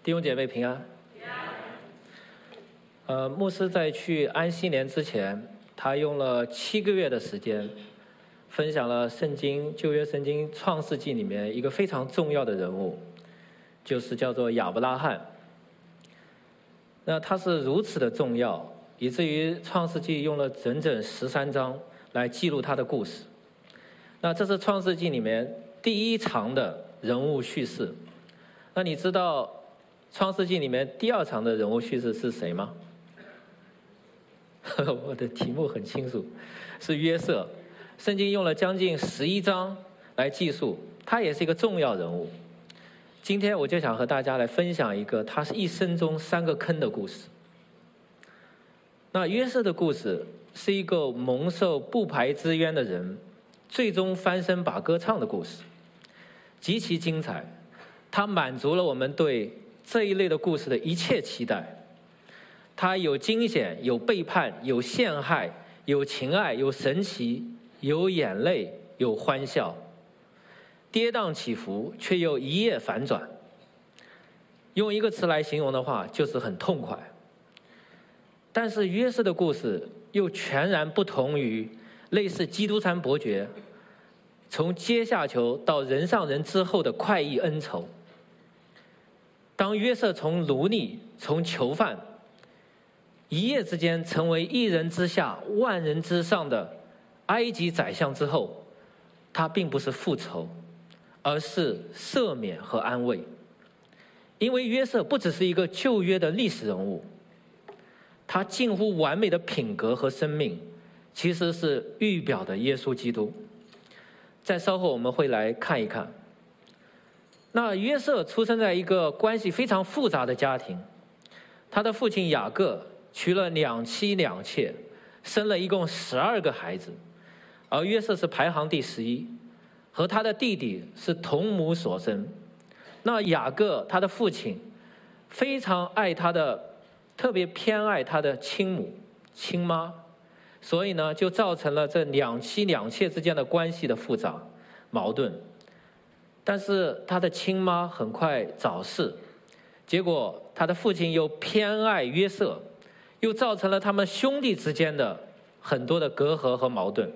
弟兄姐妹平安。牧师在去安息年之前，他用了7个月的时间，分享了旧约圣经创世纪里面一个非常重要的人物，就是叫做亚伯拉罕。那他是如此的重要，以至于创世纪用了整整13章来记录他的故事。那这是创世纪里面第一长的人物叙事。那你知道创世纪里面第2长的人物叙事是谁吗？我的题目很清楚，是约瑟。圣经用了将近11章来记述，他也是一个重要人物。今天我就想和大家来分享一个他是一生中3个坑的故事。那约瑟的故事是一个蒙受不白之冤的人，最终翻身把歌唱的故事，极其精彩。它满足了我们对这一类的故事的一切期待。它有惊险，有背叛，有陷害，有情爱，有神奇，有眼泪，有欢笑，跌宕起伏，却又一夜反转。用一个词来形容的话，就是很痛快。但是约瑟的故事又全然不同于类似基督山伯爵从阶下囚到人上人之后的快意恩仇。当约瑟从奴隶，从囚犯，一夜之间成为一人之下万人之上的埃及宰相之后，他并不是复仇，而是赦免和安慰。因为约瑟不只是一个旧约的历史人物，他近乎完美的品格和生命其实是预表的耶稣基督。再稍后我们会来看一看。那约瑟出生在一个关系非常复杂的家庭，他的父亲雅各娶了2妻2妾，生了一共12个孩子，而约瑟是排行第11，和他的弟弟是同母所生。那雅各他的父亲非常爱他的，特别偏爱他的亲母亲妈，所以呢就造成了这2妻2妾之间的关系的复杂矛盾。但是他的亲妈很快早逝，结果他的父亲又偏爱约瑟，又造成了他们兄弟之间的很多的隔阂和矛盾。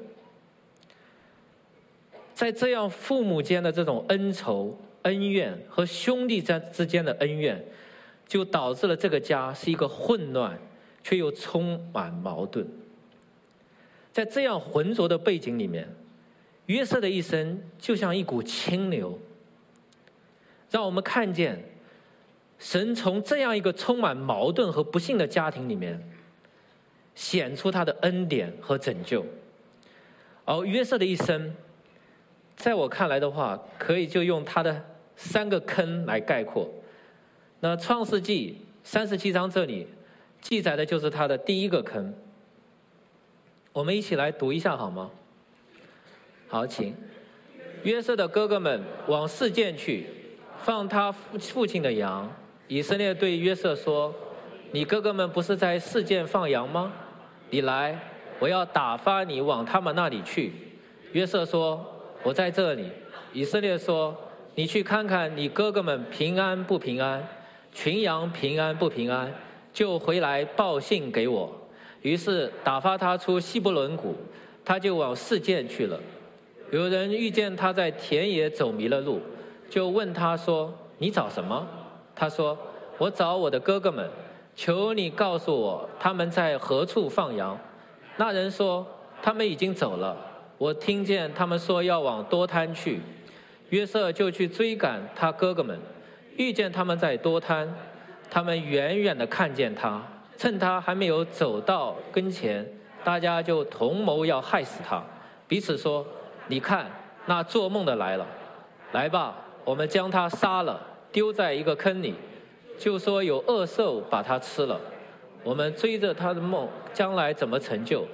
在这样父母间的这种恩仇恩怨和兄弟之间的恩怨，就导致了这个家是一个混乱却又充满矛盾。在这样浑浊的背景里面，约瑟的一生就像一股清流，让我们看见神从这样一个充满矛盾和不幸的家庭里面显出他的恩典和拯救。而约瑟的一生，在我看来的话，可以就用他的3个坑来概括。那创世纪37章这里记载的就是他的第1个坑，我们一起来读一下好吗？好，请。约瑟的哥哥们往示剑去，放他父亲的羊。以色列对约瑟说：你哥哥们不是在示剑放羊吗？你来，我要打发你往他们那里去。约瑟说：我在这里。以色列说：你去看看你哥哥们平安不平安，群羊平安不平安，就回来报信给我。于是打发他出希伯伦谷，他就往示剑去了。有人遇见他在田野走迷了路，就问他说：你找什么？他说：我找我的哥哥们，求你告诉我他们在何处放羊。那人说：他们已经走了，我听见他们说要往多滩去。约瑟就去追赶他哥哥们，遇见他们在多滩，他们远远地看见他，趁他还没有走到跟前，大家就同谋要害死他，彼此说：你看，那做梦的来了，来吧，我们将他杀了，丢在一个坑里，就说有恶兽把他吃了，我们追着他的梦，将来怎么成就？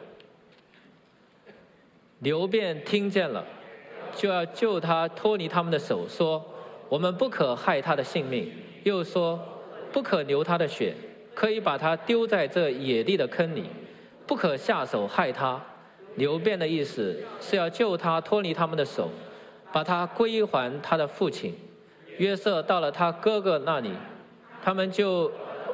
流便听见了，就要救他脱离他们的手，说：我们不可害他的性命，又说：不可流他的血，可以把他丢在这野地的坑里，不可下手害他。流便的意思是要救他脱离他们的手，把他归还他的父亲。约瑟到了他哥哥那里，他他们就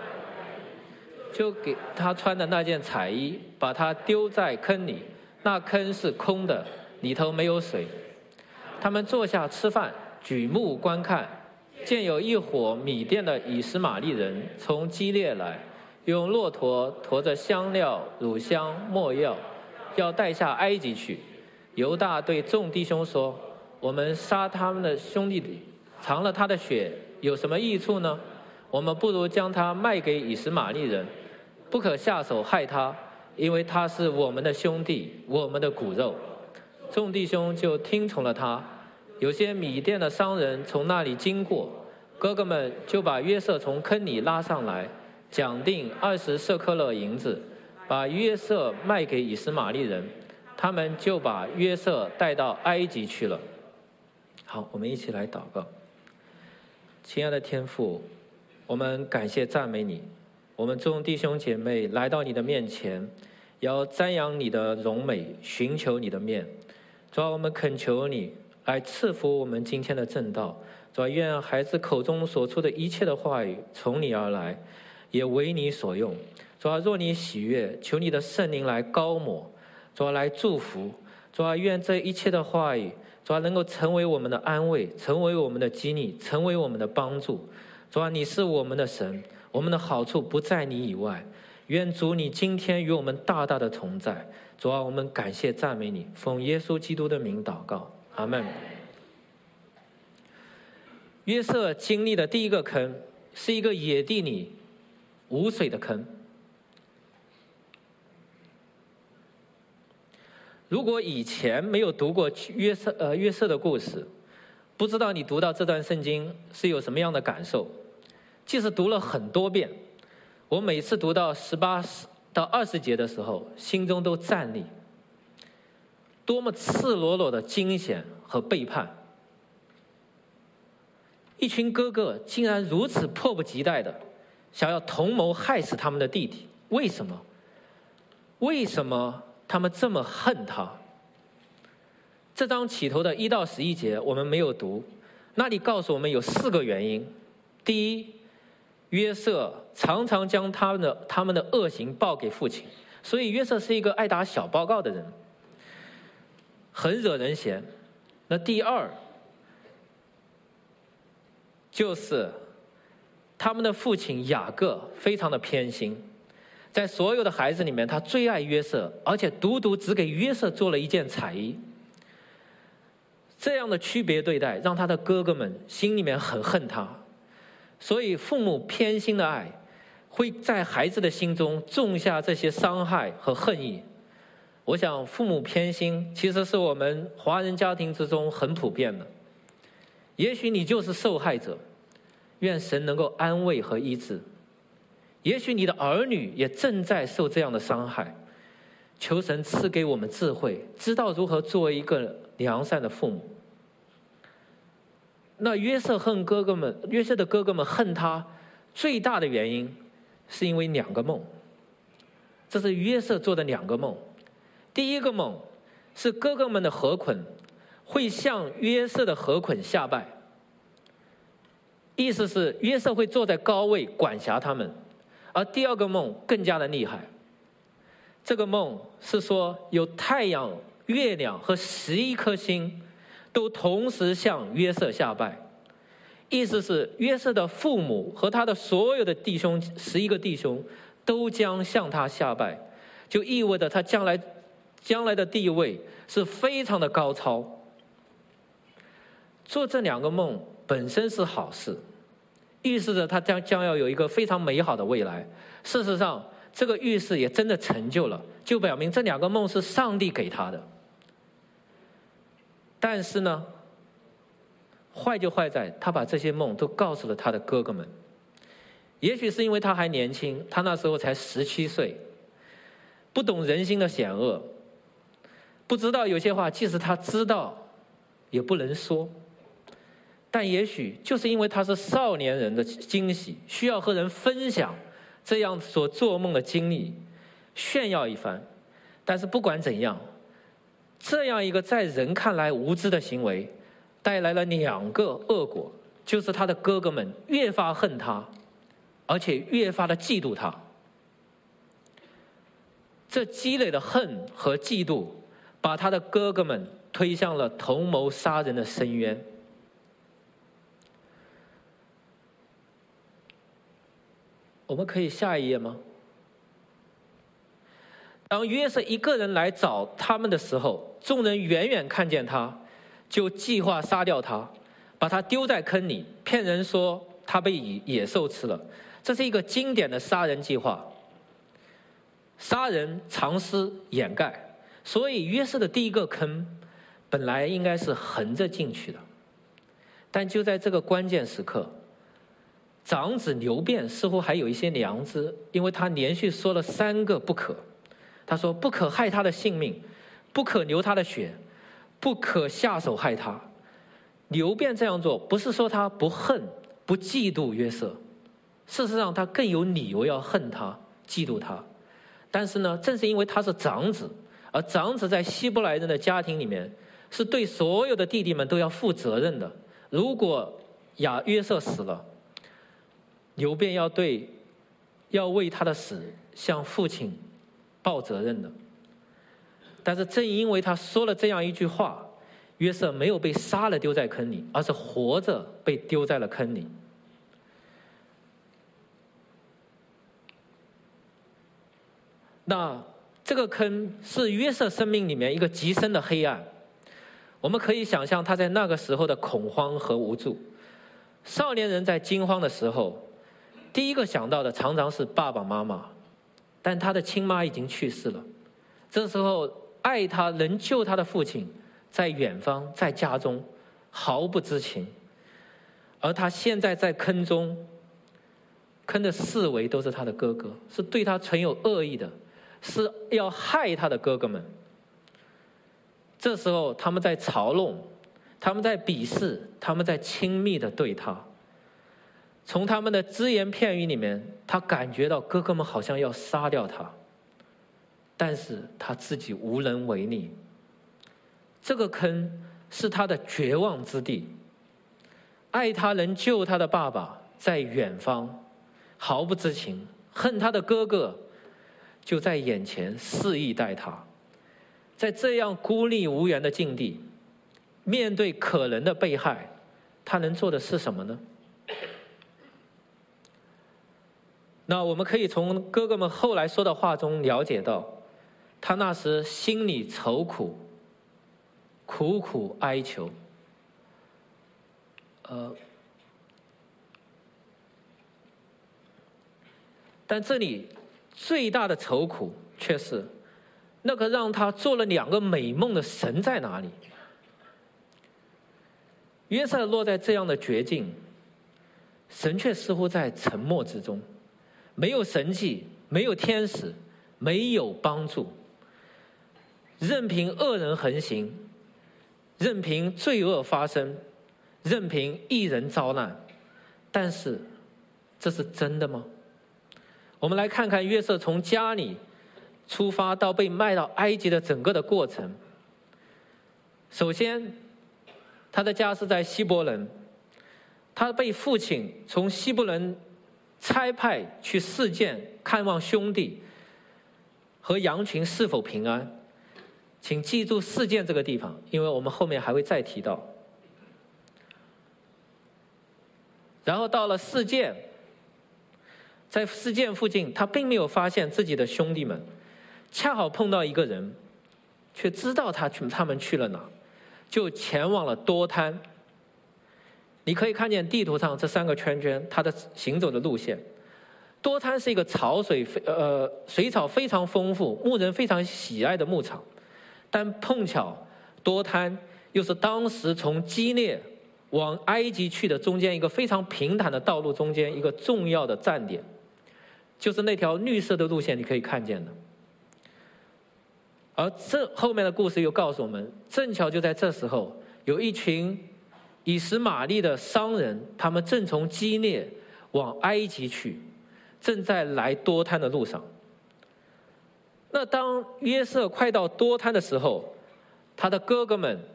给他穿的那件彩衣，把他丢在坑里，那坑是空的，里头没有水。他们坐下吃饭，举目观看，见有一伙米甸的以实玛利人从基列来，用骆驼驮着香料、乳香、没药，要带下埃及去。犹大对众弟兄说：“我们杀他们的兄弟，尝了他的血，有什么益处呢？我们不如将他卖给以实玛利人，不可下手害他，因为他是我们的兄弟，我们的骨肉。”众弟兄就听从了他。有些米甸的商人从那里经过，哥哥们就把约瑟从坑里拉上来，讲定20舍客勒银子，把约瑟卖给以实玛利人。他们就把约瑟带到埃及去了。好，我们一起来祷告。亲爱的天父，我们感谢赞美你，我们众弟兄姐妹来到你的面前，要瞻仰你的荣美，寻求你的面。主啊，我们恳求你来赐福我们今天的正道。主啊，愿孩子口中所出的一切的话语从你而来，也为你所用。主啊，若你喜悦，求你的圣灵来膏抹，主啊，来祝福。主啊，愿这一切的话语，主啊，能够成为我们的安慰，成为我们的激励，成为我们的帮助。主啊，你是我们的神，我们的好处不在你以外。愿主你今天与我们大大的同在。主啊，我们感谢赞美你，奉耶稣基督的名祷告，阿们。约瑟经历的第一个坑是一个野地里无水的坑。如果以前没有读过约瑟的故事，不知道你读到这段圣经是有什么样的感受。即使读了很多遍，我每次读到18到20节的时候，心中都战栗。多么赤裸裸的惊险和背叛！一群哥哥竟然如此迫不及待的想要同谋害死他们的弟弟，为什么？为什么他们这么恨他？这章起头的1到11节我们没有读，那里告诉我们有4个原因。第一，约瑟常常将他们的恶行报给父亲，所以约瑟是一个爱打小报告的人，很惹人嫌。那第二，就是他们的父亲雅各非常的偏心，在所有的孩子里面，他最爱约瑟，而且独独只给约瑟做了一件彩衣。这样的区别对待，让他的哥哥们心里面很恨他。所以父母偏心的爱，会在孩子的心中种下这些伤害和恨意。我想父母偏心其实是我们华人家庭之中很普遍的。也许你就是受害者，愿神能够安慰和医治。也许你的儿女也正在受这样的伤害，求神赐给我们智慧，知道如何作为一个良善的父母。那约瑟的哥哥们恨他最大的原因，是因为2个梦。这是约瑟做的2个梦。第一个梦是哥哥们的河捆会向约瑟的河捆下拜，意思是约瑟会坐在高位管辖他们。而第2个梦更加的厉害，这个梦是说有太阳、月亮和11颗星都同时向约瑟下拜，意思是约瑟的父母和他的所有的弟兄11个弟兄都将向他下拜，就意味着他将来的地位是非常的高超。做这2个梦本身是好事，预示着他将要有一个非常美好的未来。事实上，这个预示也真的成就了，就表明这2个梦是上帝给他的。但是呢，坏就坏在他把这些梦都告诉了他的哥哥们。也许是因为他还年轻，他那时候才17岁，不懂人心的险恶，不知道有些话即使他知道也不能说。但也许就是因为他是少年人的惊喜，需要和人分享这样所做梦的经历，炫耀一番。但是不管怎样，这样一个在人看来无知的行为，带来了2个恶果，就是他的哥哥们越发恨他， 而且越发的嫉妒他。这积累的恨和嫉妒，把他的哥哥们推向了同谋杀人的深渊。我们可以下一页吗？当约瑟一个人来找他们的时候，众人远远看见他，就计划杀掉他，把他丢在坑里，骗人说他被野兽吃了。这是一个经典的杀人计划。杀人藏尸掩盖，所以约瑟的第一个坑本来应该是横着进去的，但就在这个关键时刻，长子刘辩似乎还有一些良知，因为他连续说了3个不可。他说不可害他的性命，不可流他的血，不可下手害他。刘辩这样做不是说他不恨不嫉妒约瑟，事实上他更有理由要恨他嫉妒他。但是呢，正是因为他是长子，而长子在希伯来人的家庭里面是对所有的弟弟们都要负责任的。如果约瑟死了，刘辩要为他的死向父亲报责任的。但是正因为他说了这样一句话，约瑟没有被杀了丢在坑里，而是活着被丢在了坑里。那这个坑是约瑟生命里面一个极深的黑暗，我们可以想象他在那个时候的恐慌和无助。少年人在惊慌的时候，第一个想到的常常是爸爸妈妈，但他的亲妈已经去世了。这时候爱他能救他的父亲在远方，在家中毫不知情，而他现在在坑中，坑的四围都是他的哥哥，是对他存有恶意的，是要害他的哥哥们。这时候他们在嘲弄，他们在鄙视，他们在亲密的对他。从他们的只言片语里面，他感觉到哥哥们好像要杀掉他，但是他自己无能为力。这个坑是他的绝望之地。爱他能救他的爸爸在远方，毫不知情，恨他的哥哥就在眼前肆意待他。在这样孤立无援的境地，面对可能的被害，他能做的是什么呢？那我们可以从哥哥们后来说的话中了解到，他那时心里愁苦，苦苦哀求。但这里最大的愁苦却是那个让他做了2个美梦的神在哪里？约瑟落在这样的绝境，神却似乎在沉默之中，没有神迹，没有天使，没有帮助，任凭恶人横行，任凭罪恶发生，任凭义人遭难。但是这是真的吗？我们来看看约瑟从家里出发到被卖到埃及的整个的过程。首先，他的家是在希伯伦，他被父亲从希伯伦差派去示剑，看望兄弟和羊群是否平安。请记住示剑这个地方，因为我们后面还会再提到。然后到了示剑，在示剑附近，他并没有发现自己的兄弟们，恰好碰到一个人，却知道他们去了哪，就前往了多滩。你可以看见地图上这3个圈圈，它的行走的路线。多滩是一个水草非常丰富、牧人非常喜爱的牧场，但碰巧多滩又是当时从基列往埃及去的中间一个非常平坦的道路中间一个重要的站点，就是那条绿色的路线，你可以看见的。而这后面的故事又告诉我们，正巧就在这时候，有一群以实玛利的商人，他们正从基列往埃及去，正在来多滩的路上。那当约瑟快到多滩的时候，他的哥哥们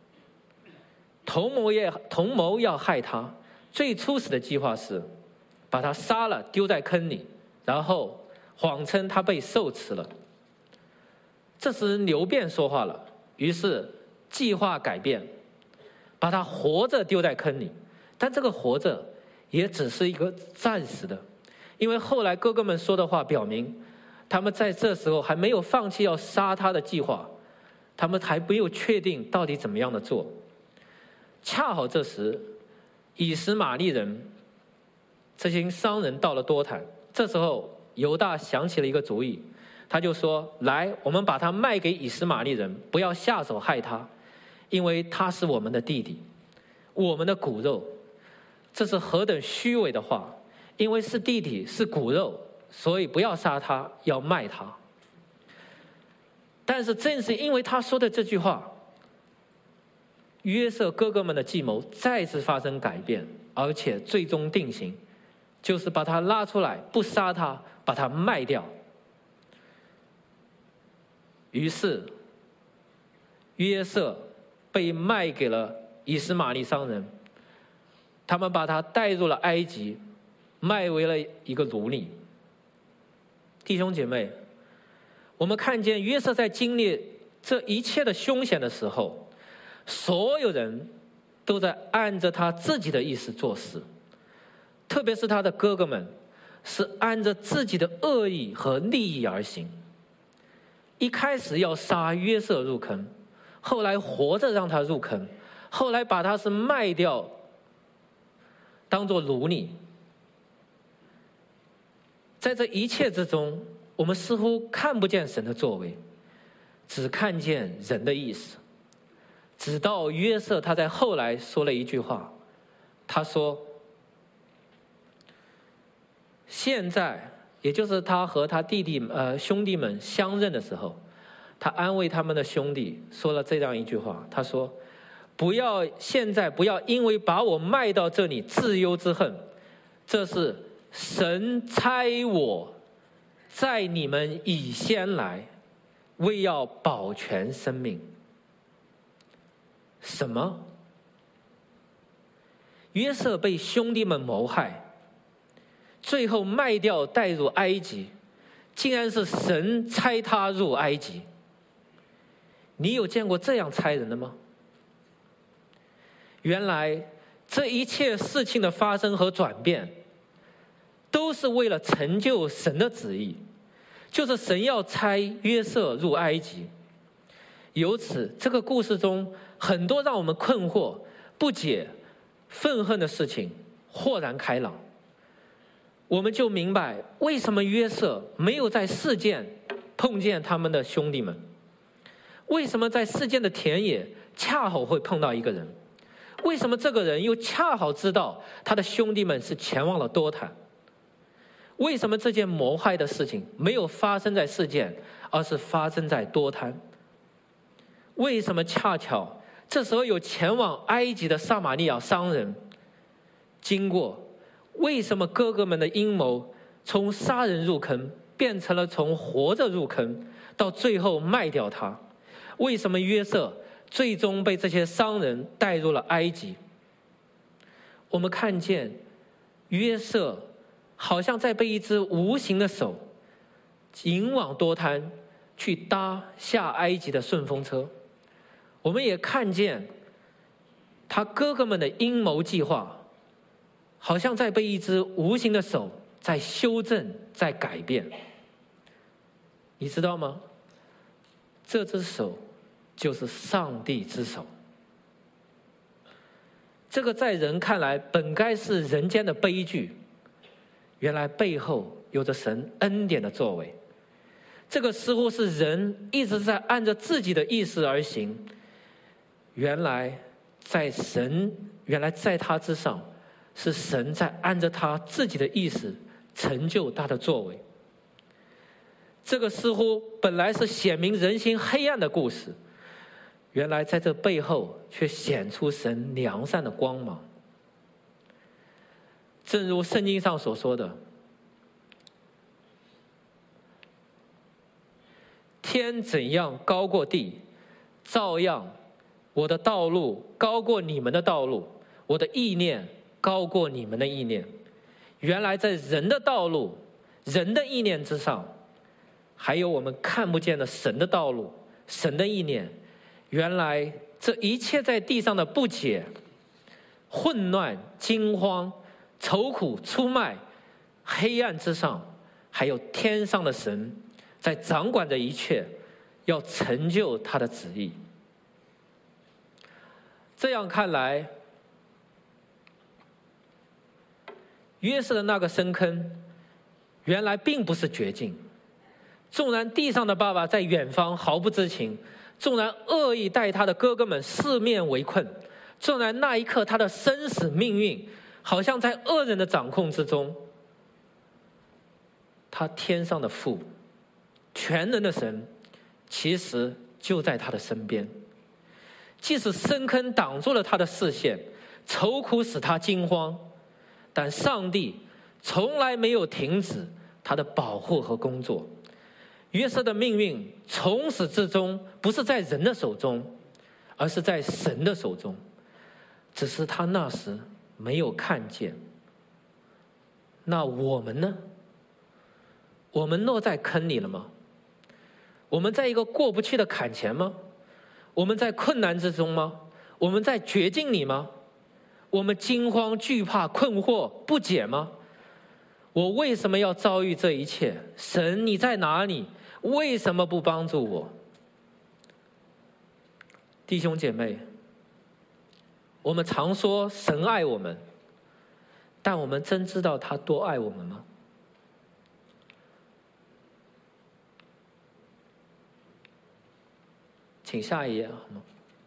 同谋要害他。最初始的计划是把他杀了，丢在坑里，然后谎称他被受辞了。这时刘辩说话了，于是计划改变，把他活着丢在坑里。但这个活着也只是一个暂时的，因为后来哥哥们说的话表明，他们在这时候还没有放弃要杀他的计划，他们还没有确定到底怎么样的做。恰好这时以实玛利人这些商人到了多坦，这时候犹大想起了一个主意，他就说：来，我们把他卖给以实玛利人，不要下手害他，因为他是我们的弟弟，我们的骨肉。这是何等虚伪的话！因为是弟弟，是骨肉，所以不要杀他，要卖他。但是正是因为他说的这句话，约瑟哥哥们的计谋再次发生改变，而且最终定型，就是把他拉出来，不杀他，把他卖掉。于是约瑟被卖给了以实玛利商人，他们把他带入了埃及，卖为了一个奴隶。弟兄姐妹，我们看见约瑟在经历这一切的凶险的时候，所有人都在按着他自己的意思做事，特别是他的哥哥们是按着自己的恶意和利益而行。一开始要杀约瑟入坑，后来活着让他入坑，后来把他是卖掉当作奴隶。在这一切之中，我们似乎看不见神的作为，只看见人的意思。直到约瑟他在后来说了一句话，他说：现在，也就是他和他兄弟们相认的时候，他安慰他们的兄弟说了这样一句话，他说：现在不要因为把我卖到这里自忧自恨，这是神差我在你们以先来，为要保全生命。什么？约瑟被兄弟们谋害，最后卖掉带入埃及，竟然是神差他入埃及。你有见过这样差人的吗？原来这一切事情的发生和转变，都是为了成就神的旨意，就是神要差约瑟入埃及。由此，这个故事中很多让我们困惑、不解、愤恨的事情豁然开朗，我们就明白为什么约瑟没有在世件碰见他们的兄弟们，为什么在世件的田野恰好会碰到一个人，为什么这个人又恰好知道他的兄弟们是前往了多坦，为什么这件谋害的事情没有发生在世件，而是发生在多滩？为什么恰巧这时候有前往埃及的撒玛利亚商人经过？为什么哥哥们的阴谋从杀人入坑变成了从活着入坑，到最后卖掉他？为什么约瑟最终被这些商人带入了埃及？我们看见约瑟好像在被一只无形的手引往多滩，去搭下埃及的顺风车。我们也看见他哥哥们的阴谋计划，好像在被一只无形的手在修正，在改变。你知道吗？这只手就是上帝之手。这个在人看来本该是人间的悲剧，原来背后有着神恩典的作为。这个似乎是人一直在按着自己的意思而行，原来在他之上，是神在按着他自己的意思成就他的作为。这个似乎本来是显明人心黑暗的故事，原来在这背后却显出神良善的光芒。正如圣经上所说的，天怎样高过地，照样我的道路高过你们的道路，我的意念高过你们的意念。 原来在人的道路、人的意念之上，还有我们看不见的神的道路、神的意念。原来这一切在地上的不解、混乱、惊慌、愁苦、出卖、黑暗之上，还有天上的神在掌管着一切，要成就他的旨意。这样看来，约瑟的那个深坑原来并不是绝境。纵然地上的爸爸在远方毫不知情，纵然恶意待他的哥哥们四面围困，纵然那一刻他的生死命运好像在恶人的掌控之中，他天上的父，全能的神，其实就在他的身边。即使深坑挡住了他的视线，愁苦使他惊慌，但上帝从来没有停止他的保护和工作。约瑟的命运从始至终不是在人的手中，而是在神的手中，只是他那时没有看见。那我们呢？我们落在坑里了吗？我们在一个过不去的坎前吗？我们在困难之中吗？我们在绝境里吗？我们惊慌惧怕困惑不解吗？我为什么要遭遇这一切？神，你在哪里？为什么不帮助我？弟兄姐妹，我们常说神爱我们，但我们真知道他多爱我们吗？请下一页好吗？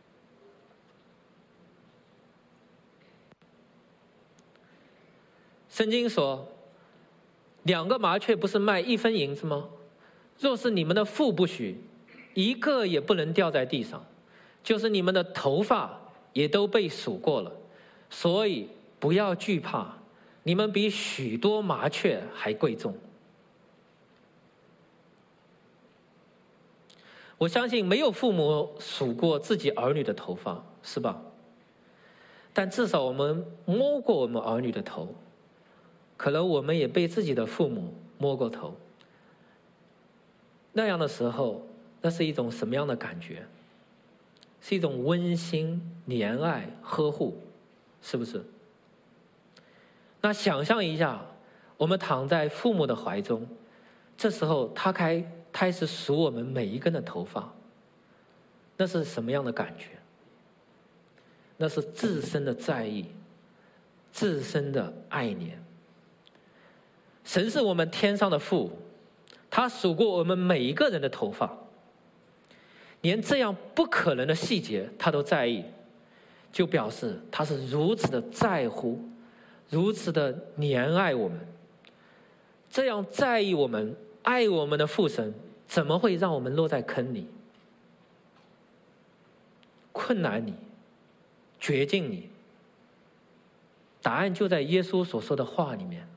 圣经说，2个麻雀不是卖1分银子吗？若是你们的父不许，一个也不能掉在地上，就是你们的头发也都被数过了。所以不要惧怕，你们比许多麻雀还贵重。我相信没有父母数过自己儿女的头发，是吧？但至少我们摸过我们儿女的头，可能我们也被自己的父母摸过头。那样的时候，那是一种什么样的感觉？是一种温馨、怜爱、呵护，是不是？那想象一下，我们躺在父母的怀中，这时候他开始数我们每一根的头发，那是什么样的感觉？那是自身的在意，自身的爱怜。神是我们天上的父，他数过我们每一个人的头发，连这样不可能的细节他都在意，就表示他是如此的在乎，如此的怜爱我们。这样在意我们、爱我们的父神，怎么会让我们落在坑里、困难里、绝境里？答案就在耶稣所说的话里面。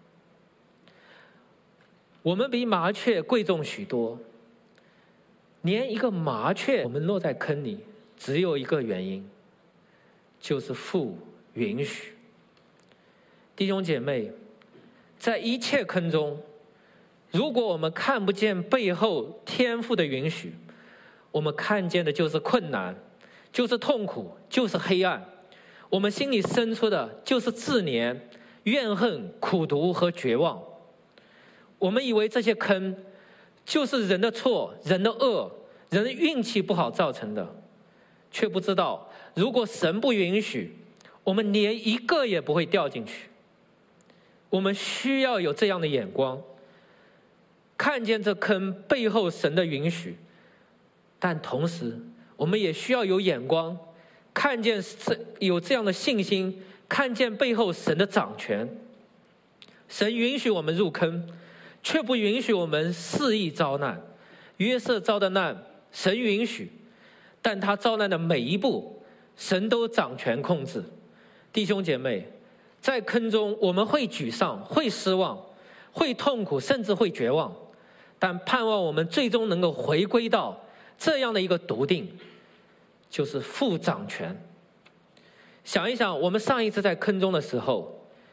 我们比麻雀贵重许多，连一个麻雀我们落在坑里，只有一个原因，就是父允许。弟兄姐妹，在一切坑中，如果我们看不见背后天父的允许，我们看见的就是困难，就是痛苦，就是黑暗。我们心里生出的就是自怜、怨恨、苦毒和绝望。我们以为这些坑就是人的错、人的恶、人的运气不好造成的，却不知道如果神不允许，我们连一个也不会掉进去。我们需要有这样的眼光，看见这坑背后神的允许，但同时我们也需要有眼光，看见有这样的信心，看见背后神的掌权。神允许我们入坑，却不允许我们肆意遭难。约瑟遭的难，神允许，但他遭难的每一步，神都掌权控制。弟兄姐妹，在坑中我们会沮丧，会失望，会痛苦，甚至会绝望，但盼望我们最终能够回归到这样的一个笃定，就是父掌权。想一想，我们上一次在坑中的时候，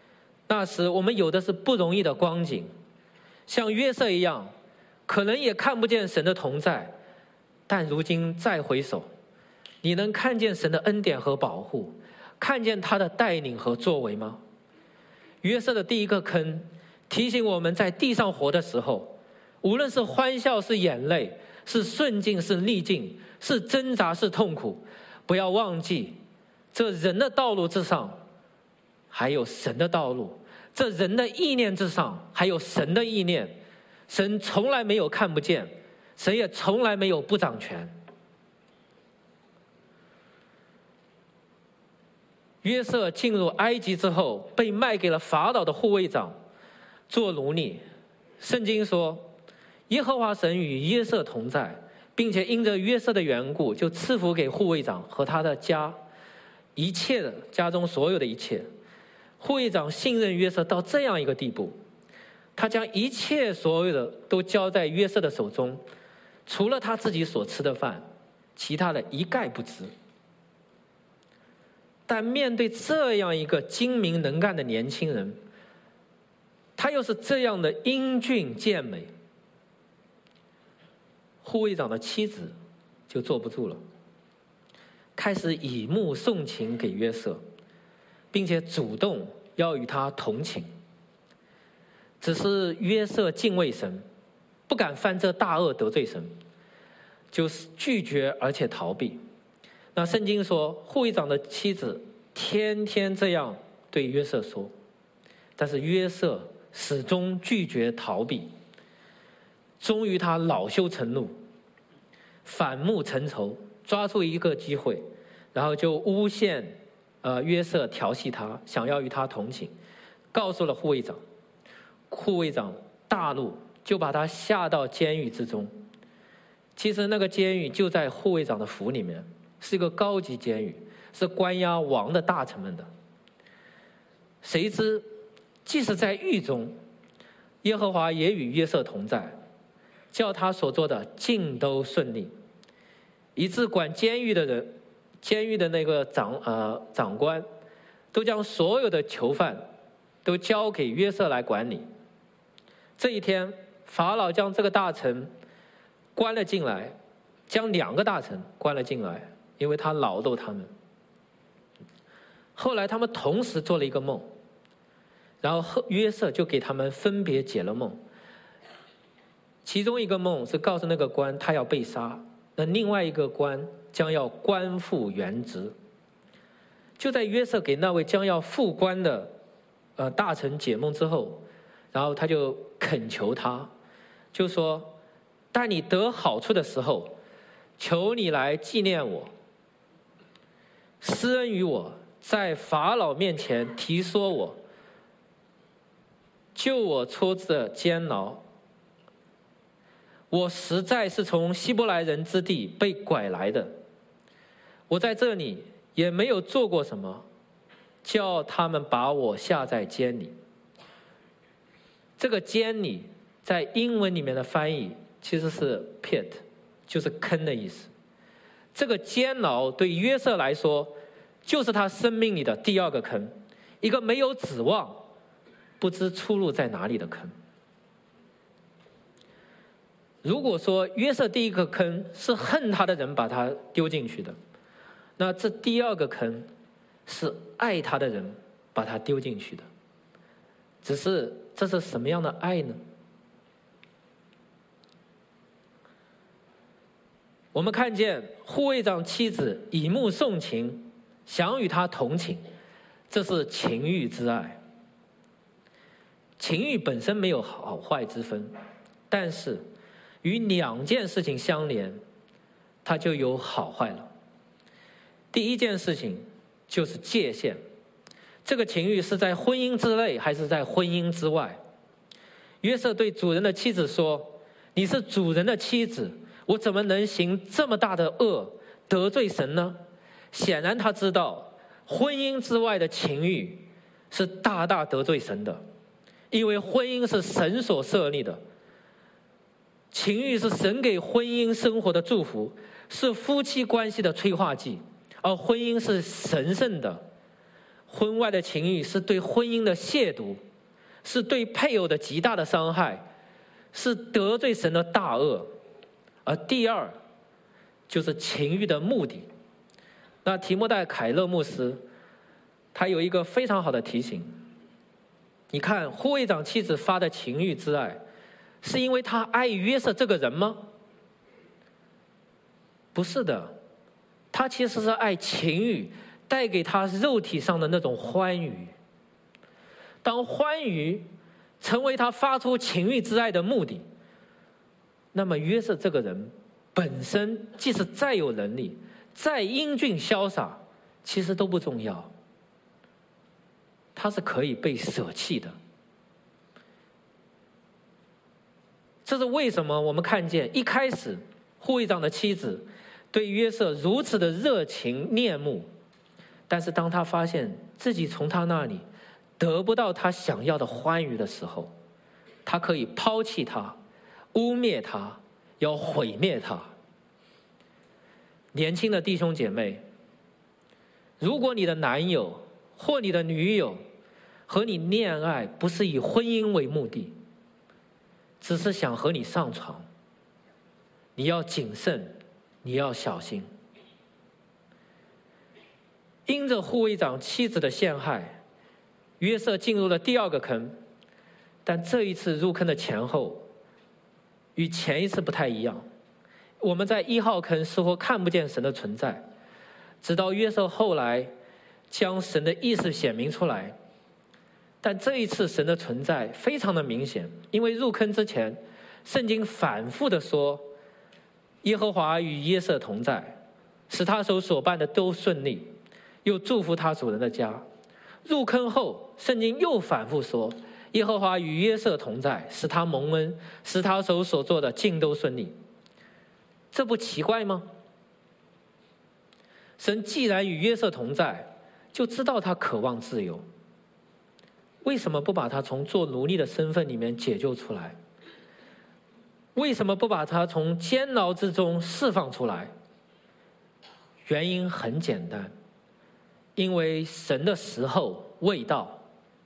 那时我们有的是不容易的光景，像约瑟一样，可能也看不见神的同在，但如今再回首，你能看见神的恩典和保护，看见他的带领和作为吗？约瑟的第一个坑提醒我们，在地上活的时候，无论是欢笑是眼泪，是顺境是逆境，是挣扎是痛苦，不要忘记这人的道路之上还有神的道路，这人的意念之上还有神的意念。神从来没有看不见，神也从来没有不掌权。约瑟进入埃及之后，被卖给了法老的护卫长做奴隶。圣经说，耶和华神与约瑟同在，并且因着约瑟的缘故，就赐福给护卫长和他的家，一切的家中所有的一切。护卫长信任约瑟到这样一个地步，他将一切所有的都交在约瑟的手中，除了他自己所吃的饭，其他的一概不知。但面对这样一个精明能干的年轻人，他又是这样的英俊健美，护卫长的妻子就坐不住了，开始以目送情给约瑟，并且主动要与他同寝。只是约瑟敬畏神，不敢犯这大恶得罪神，就是拒绝而且逃避。那圣经说，护卫长的妻子天天这样对约瑟说，但是约瑟始终拒绝逃避。终于他恼羞成怒，反目成仇，抓住一个机会，然后就诬陷约瑟调戏他，想要与他同寝，告诉了护卫长。护卫长大怒，就把他下到监狱之中。其实那个监狱就在护卫长的府里面，是一个高级监狱，是关押王的大臣们的。谁知即使在狱中，耶和华也与约瑟同在，叫他所做的尽都顺利，以致管监狱的人，监狱的那个长官，都将所有的囚犯都交给约瑟来管理。这一天，法老将这个大臣关了进来，将2个大臣关了进来，因为他恼怒他们。后来他们同时做了一个梦，然后约瑟就给他们分别解了梦。其中一个梦是告诉那个官他要被杀，那另外一个官将要官复原职。就在约瑟给那位将要复官的大臣解梦之后，然后他就恳求他，就说，待你得好处的时候，求你来纪念我，施恩于我，在法老面前提说我，救我出这监牢。我实在是从希伯来人之地被拐来的，我在这里也没有做过什么，叫他们把我下在监里。这个监里在英文里面的翻译其实是 pit， 就是坑的意思。这个监牢对约瑟来说，就是他生命里的第2个坑，一个没有指望，不知出路在哪里的坑。如果说约瑟第1个坑是恨他的人把他丢进去的，那这第2个坑是爱他的人把他丢进去的。只是这是什么样的爱呢？我们看见护卫长妻子以目送情，想与他同寝，这是情欲之爱。情欲本身没有好坏之分，但是与2件事情相连，它就有好坏了。第1件事情就是界限，这个情欲是在婚姻之内还是在婚姻之外？约瑟对主人的妻子说，你是主人的妻子，我怎么能行这么大的恶，得罪神呢？显然他知道婚姻之外的情欲是大大得罪神的，因为婚姻是神所设立的，情欲是神给婚姻生活的祝福，是夫妻关系的催化剂，而婚姻是神圣的。 婚外的情欲是对婚姻的亵渎，是对配偶的极大的伤害，是得罪神的大恶。而第二就是情欲的目的。那提摩太·凯勒牧师他有一个非常好的提醒，你看护卫长妻子发的情欲之爱，是因为他爱约瑟这个人吗？不是的，他其实是爱情欲带给他肉体上的那种欢愉。当欢愉成为他发出情欲之爱的目的，那么约瑟这个人本身即使再有能力，再英俊潇洒，其实都不重要，他是可以被舍弃的。这是为什么我们看见一开始护卫长的妻子对约瑟如此的热情念慕，但是当他发现自己从他那里得不到他想要的欢愉的时候，他可以抛弃他，污蔑他，要毁灭他。年轻的弟兄姐妹，如果你的男友或你的女友和你恋爱不是以婚姻为目的，只是想和你上床，你要谨慎，你要小心。因着护卫长妻子的陷害，约瑟进入了第二个坑，但这一次入坑的前后与前一次不太一样。我们在1号坑似乎看不见神的存在，直到约瑟后来将神的意思显明出来。但这一次神的存在非常的明显，因为入坑之前，圣经反复的说耶和华与约瑟同在，使他所办的都顺利，又祝福他主人的家。入坑后，圣经又反复说耶和华与约瑟同在，使他蒙恩，使他所做的尽都顺利。这不奇怪吗？神既然与约瑟同在，就知道他渴望自由，为什么不把他从做奴隶的身份里面解救出来？为什么不把他从监牢之中释放出来？原因很简单，因为神的时候未到。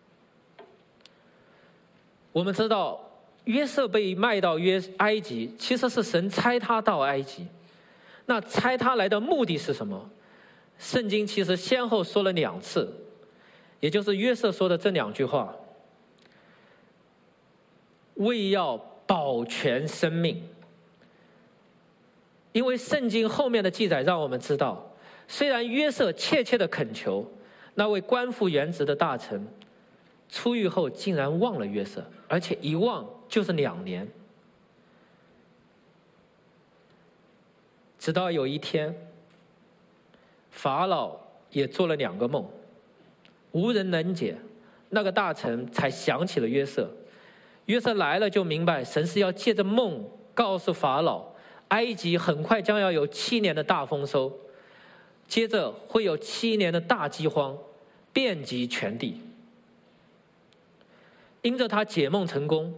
我们知道约瑟被卖到埃及，其实是神差他到埃及。那差他来的目的是什么？圣经其实先后说了2次，也就是约瑟说的这2句话：为要保全生命。因为圣经后面的记载让我们知道，虽然约瑟切切的恳求，那位官复原职的大臣出狱后竟然忘了约瑟，而且一忘就是2年。直到有一天，法老也做了2个梦，无人能解，那个大臣才想起了约瑟。约瑟来了就明白，神是要借着梦告诉法老，埃及很快将要有7年的大丰收，接着会有7年的大饥荒，遍及全地。因着他解梦成功，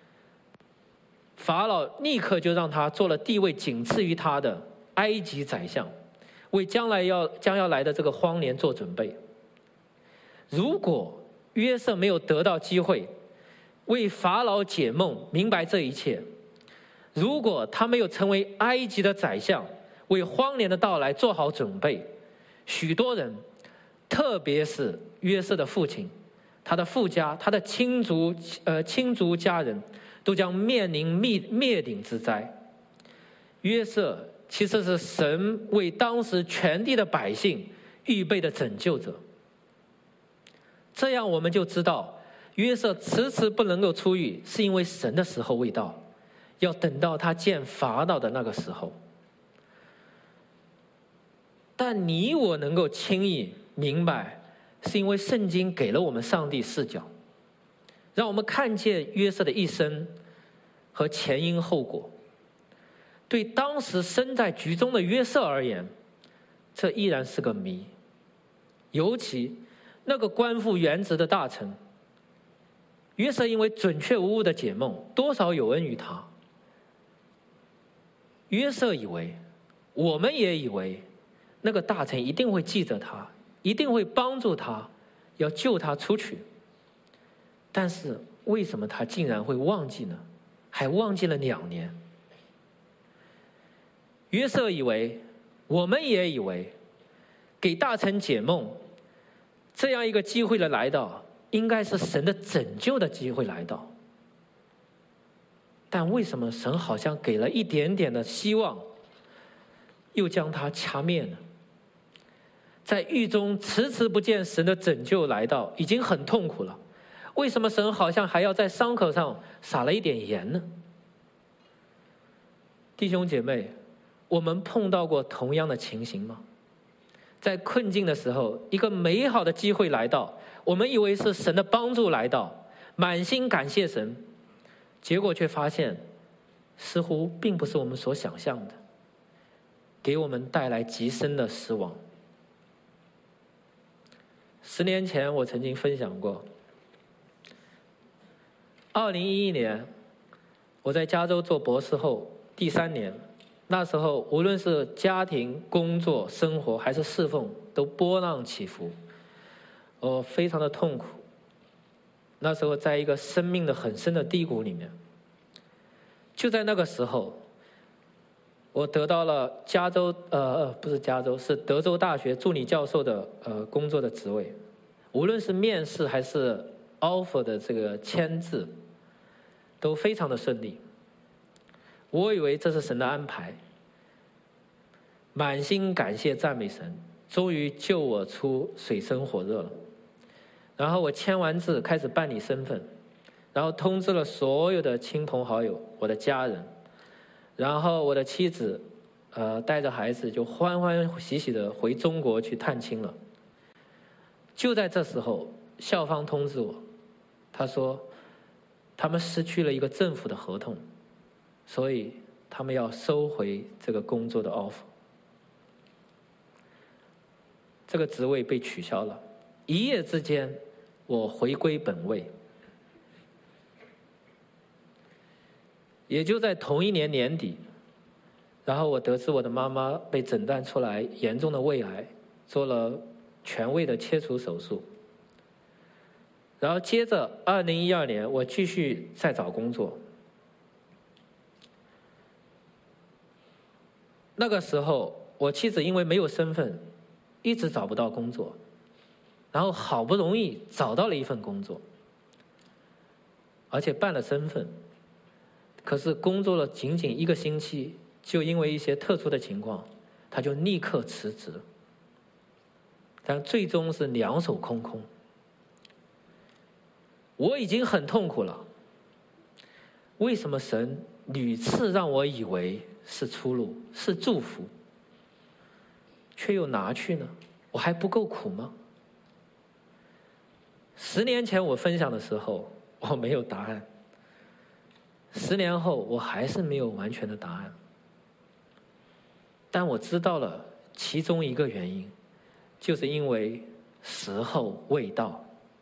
法老立刻就让他做了地位仅次于他的埃及宰相，为将要来的这个荒年做准备。如果约瑟没有得到机会为法老解梦，明白这一切，如果他没有成为埃及的宰相，为荒年的到来做好准备，许多人，特别是约瑟的父亲，他的父家，他的亲族家人，都将面临灭顶之灾。约瑟其实是神为当时全地的百姓预备的拯救者。这样我们就知道，约瑟迟迟不能够出狱，是因为神的时候未到，要等到他见法老的那个时候。但你我能够轻易明白，是因为圣经给了我们上帝视角，让我们看见约瑟的一生和前因后果。对当时身在局中的约瑟而言，这依然是个谜。尤其那个官复原职的大臣，约瑟因为准确无误的解梦，多少有恩于他。约瑟以为，我们也以为，那个大臣一定会记着他，一定会帮助他， 要救他出去。但是为什么他竟然会忘记呢？还忘记了2年。约瑟以为，我们也以为，给大臣解梦这样一个机会的来到，应该是神的拯救的机会来到。但为什么神好像给了一点点的希望，又将它掐灭呢？在狱中迟迟不见神的拯救来到，已经很痛苦了，为什么神好像还要在伤口上撒了一点盐呢？弟兄姐妹，我们碰到过同样的情形吗？在困境的时候，一个美好的机会来到，我们以为是神的帮助来到，满心感谢神，结果却发现似乎并不是我们所想象的，给我们带来极深的失望。10年前我曾经分享过，2011年我在加州做博士后第3年，那时候无论是家庭、工作、生活还是侍奉，都波浪起伏，我非常的痛苦。那时候在一个生命的很深的低谷里面，就在那个时候，我得到了是德州大学助理教授的工作的职位，无论是面试还是 offer 的这个签字，都非常的顺利。我以为这是神的安排，满心感谢赞美神，终于救我出水深火热了。然后我签完字，开始办理身份，然后通知了所有的亲朋好友，我的家人，然后我的妻子带着孩子就欢欢喜喜的回中国去探亲了。就在这时候，校方通知我，他说他们失去了一个政府的合同，所以他们要收回这个工作的 offer， 这个职位被取消了。一夜之间我回归本位。也就在同一年年底，然后我得知我的妈妈被诊断出来严重的胃癌，做了全胃的切除手术。然后接着2012年我继续再找工作。那个时候我妻子因为没有身份，一直找不到工作，然后好不容易找到了一份工作，而且办了身份，可是工作了仅仅1个星期，就因为一些特殊的情况，他就立刻辞职，但最终是2手空空。我已经很痛苦了，为什么神屡次让我以为是出路，是祝福，却又拿去呢？我还不够苦吗？10年前我分享的时候，我没有答案。10年后，我还是没有完全的答案。但我知道了其中一个原因，就是因为时候未到。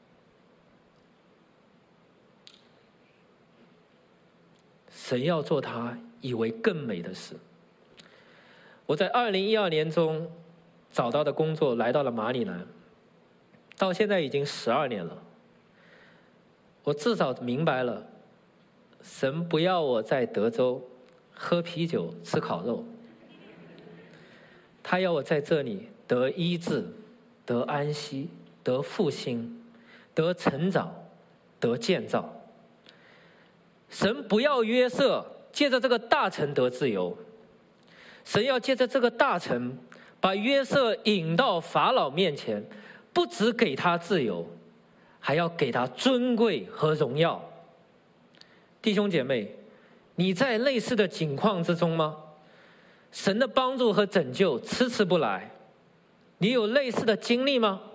神要做他以为更美的事。我在2012年中找到的工作来到了马里兰，到现在已经12年了。我至少明白了，神不要我在德州喝啤酒吃烤肉，他要我在这里得医治，得安息，得复兴，得成长，得建造。神不要约瑟借着这个大臣得自由，神要借着这个大臣把约瑟引到法老面前，不只给他自由，还要给他尊贵和荣耀。弟兄姐妹，你在类似的境况之中吗？神的帮助和拯救迟迟不来，你有类似的经历吗？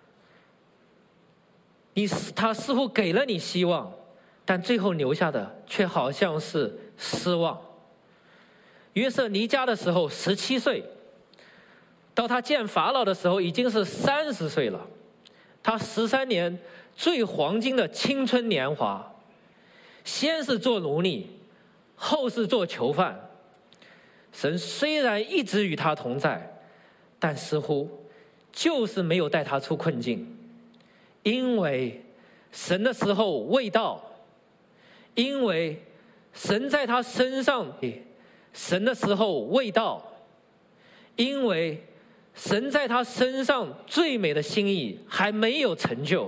他似乎给了你希望，但最后留下的却好像是失望。约瑟离家的时候17岁，到他见法老的时候已经是30岁了。他13年最黄金的青春年华，先是做奴隶，后是做囚犯。神虽然一直与他同在，但似乎就是没有带他出困境， 因为神的时候未到，因为神在他身上，神的时候未到，因为神在他身上最美的心意还没有成就。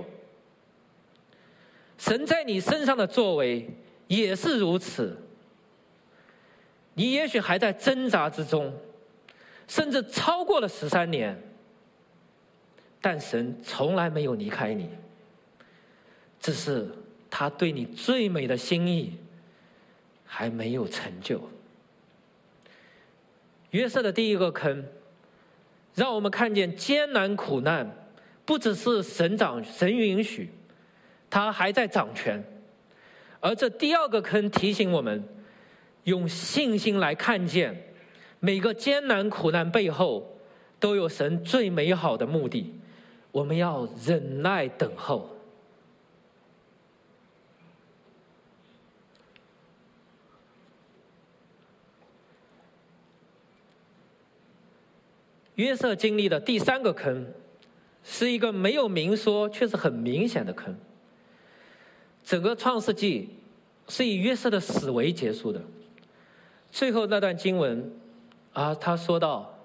神在你身上的作为也是如此。你也许还在挣扎之中，甚至超过了13年，但神从来没有离开你，只是他对你最美的心意还没有成就。约瑟的第一个坑，让我们看见艰难苦难不只是神允许，他还在掌权。而这第二个坑提醒我们，用信心来看见每个艰难苦难背后都有神最美好的目的，我们要忍耐等候。约瑟经历的第三个坑，是一个没有明说却是很明显的坑。整个创世纪是以约瑟的死为结束的。最后那段经文他说到，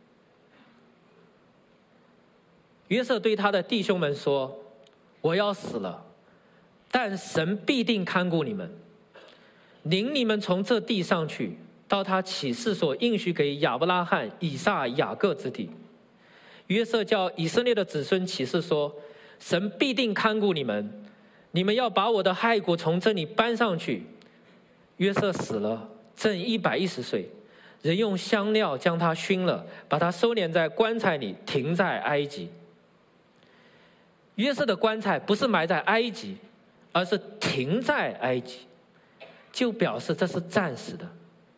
约瑟对他的弟兄们说，我要死了，但神必定看顾你们，领你们从这地上去，到他起誓所应许给亚伯拉罕、以撒、雅各之地。约瑟叫以色列的子孙起誓说，神必定看顾你们，你们要把我的骸骨从这里搬上去。约瑟死了，正110岁，人用香料将他熏了，把他收敛在棺材里，停在埃及。约瑟的棺材不是埋在埃及，而是停在埃及，就表示这是暂时的。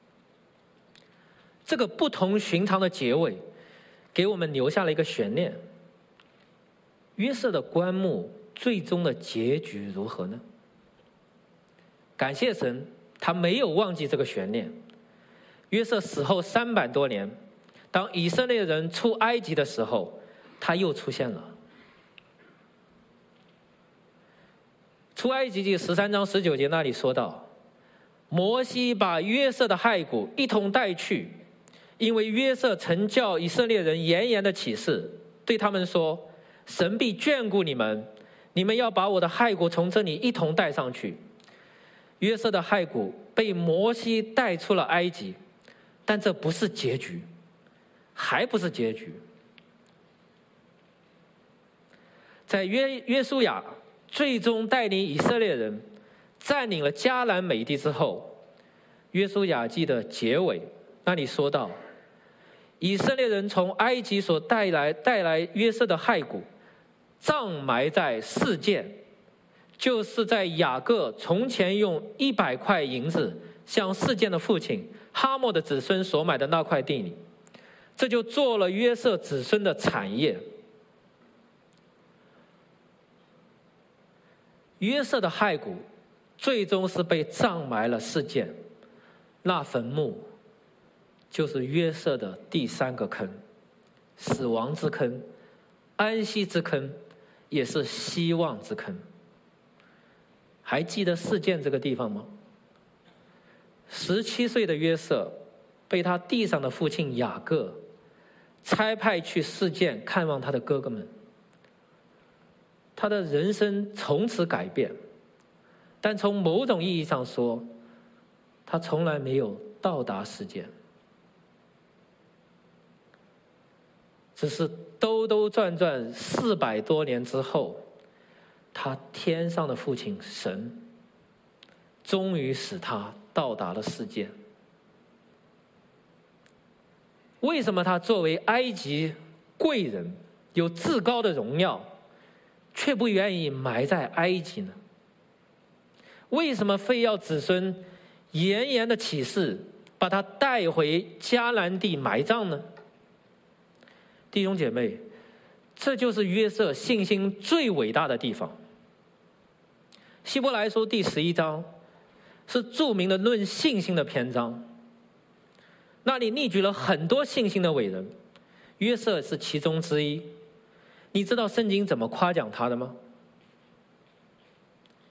这个不同寻常的结尾给我们留下了一个悬念，约瑟的棺木最终的结局如何呢？感谢神，他没有忘记这个悬念。约瑟死后300多年，当以色列人出埃及的时候，他又出现了。出埃及记13章19节那里说到，摩西把约瑟的骸骨一同带去，因为约瑟曾叫以色列人严严的起誓，对他们说，神必眷顾你们，你们要把我的骸骨从这里一同带上去。约瑟的骸骨被摩西带出了埃及，但这不是结局，还不是结局。在约书亚最终带领以色列人占领了迦南美地之后，约书亚记的结尾那里说到，以色列人从埃及所带来约瑟的骸骨，葬埋在示剑，就是在雅各从前用100块银子向示剑的父亲哈莫的子孙所买的那块地里，这就做了约瑟子孙的产业。约瑟的骸骨最终是被葬埋了示剑，那坟墓就是约瑟的第3个坑，死亡之坑，安息之坑，也是希望之坑。还记得示剑这个地方吗？17岁的约瑟被他地上的父亲雅各差派去示剑看望他的哥哥们，他的人生从此改变，但从某种意义上说，他从来没有到达示剑，只是兜兜转转400多年之后，他天上的父亲神终于使他到达了示剑。为什么他作为埃及贵人，有至高的荣耀，却不愿意埋在埃及呢？为什么非要子孙严严的起誓，把他带回迦南地埋葬呢？弟兄姐妹，这就是约瑟信心最伟大的地方。希伯来书第11章是著名的论信心的篇章，那里列举了很多信心的伟人，约瑟是其中之一。你知道圣经怎么夸奖他的吗？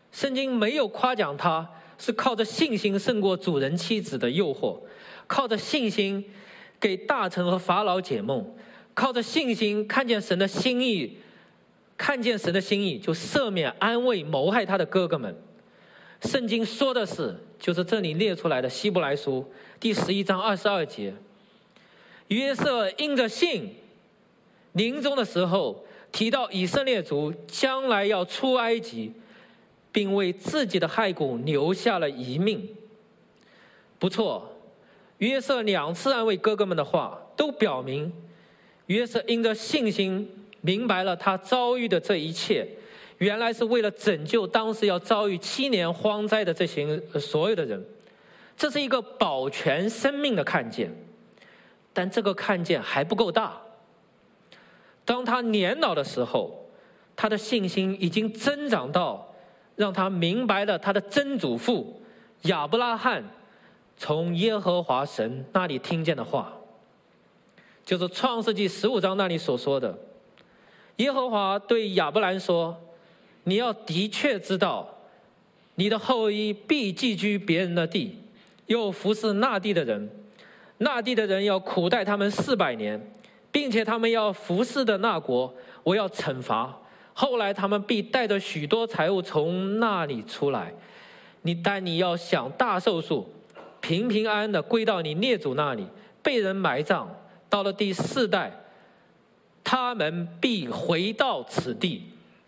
圣经没有夸奖他是靠着信心胜过主人妻子的诱惑，靠着信心给大臣和法老解梦，靠着信心看见神的心意，就赦免安慰谋害他的哥哥们。圣经说的是，就是这里列出来的希伯来书第11章22节，约瑟因着信临终的时候提到以色列族将来要出埃及，并为自己的骸骨留下了遗命。不错，约瑟2次安慰哥哥们的话都表明，约瑟因着信心明白了他遭遇的这一切原来是为了拯救当时要遭遇7年荒灾的这些所有的人。这是一个保全生命的看见，但这个看见还不够大。当他年老的时候，他的信心已经增长到让他明白了他的曾祖父亚伯拉罕从耶和华神那里听见的话，就是创世纪15章那里所说的，耶和华对亚伯兰说，你要的确知道，你的后裔必寄居别人的地，又服侍那地的人，那地的人要苦待他们400年，并且他们要服侍的那国，我要惩罚。后来他们必带着许多财物从那里出来，但你要享大寿数，平平安安的归到你列祖那里，被人埋葬。到了第4代，他们必回到此地。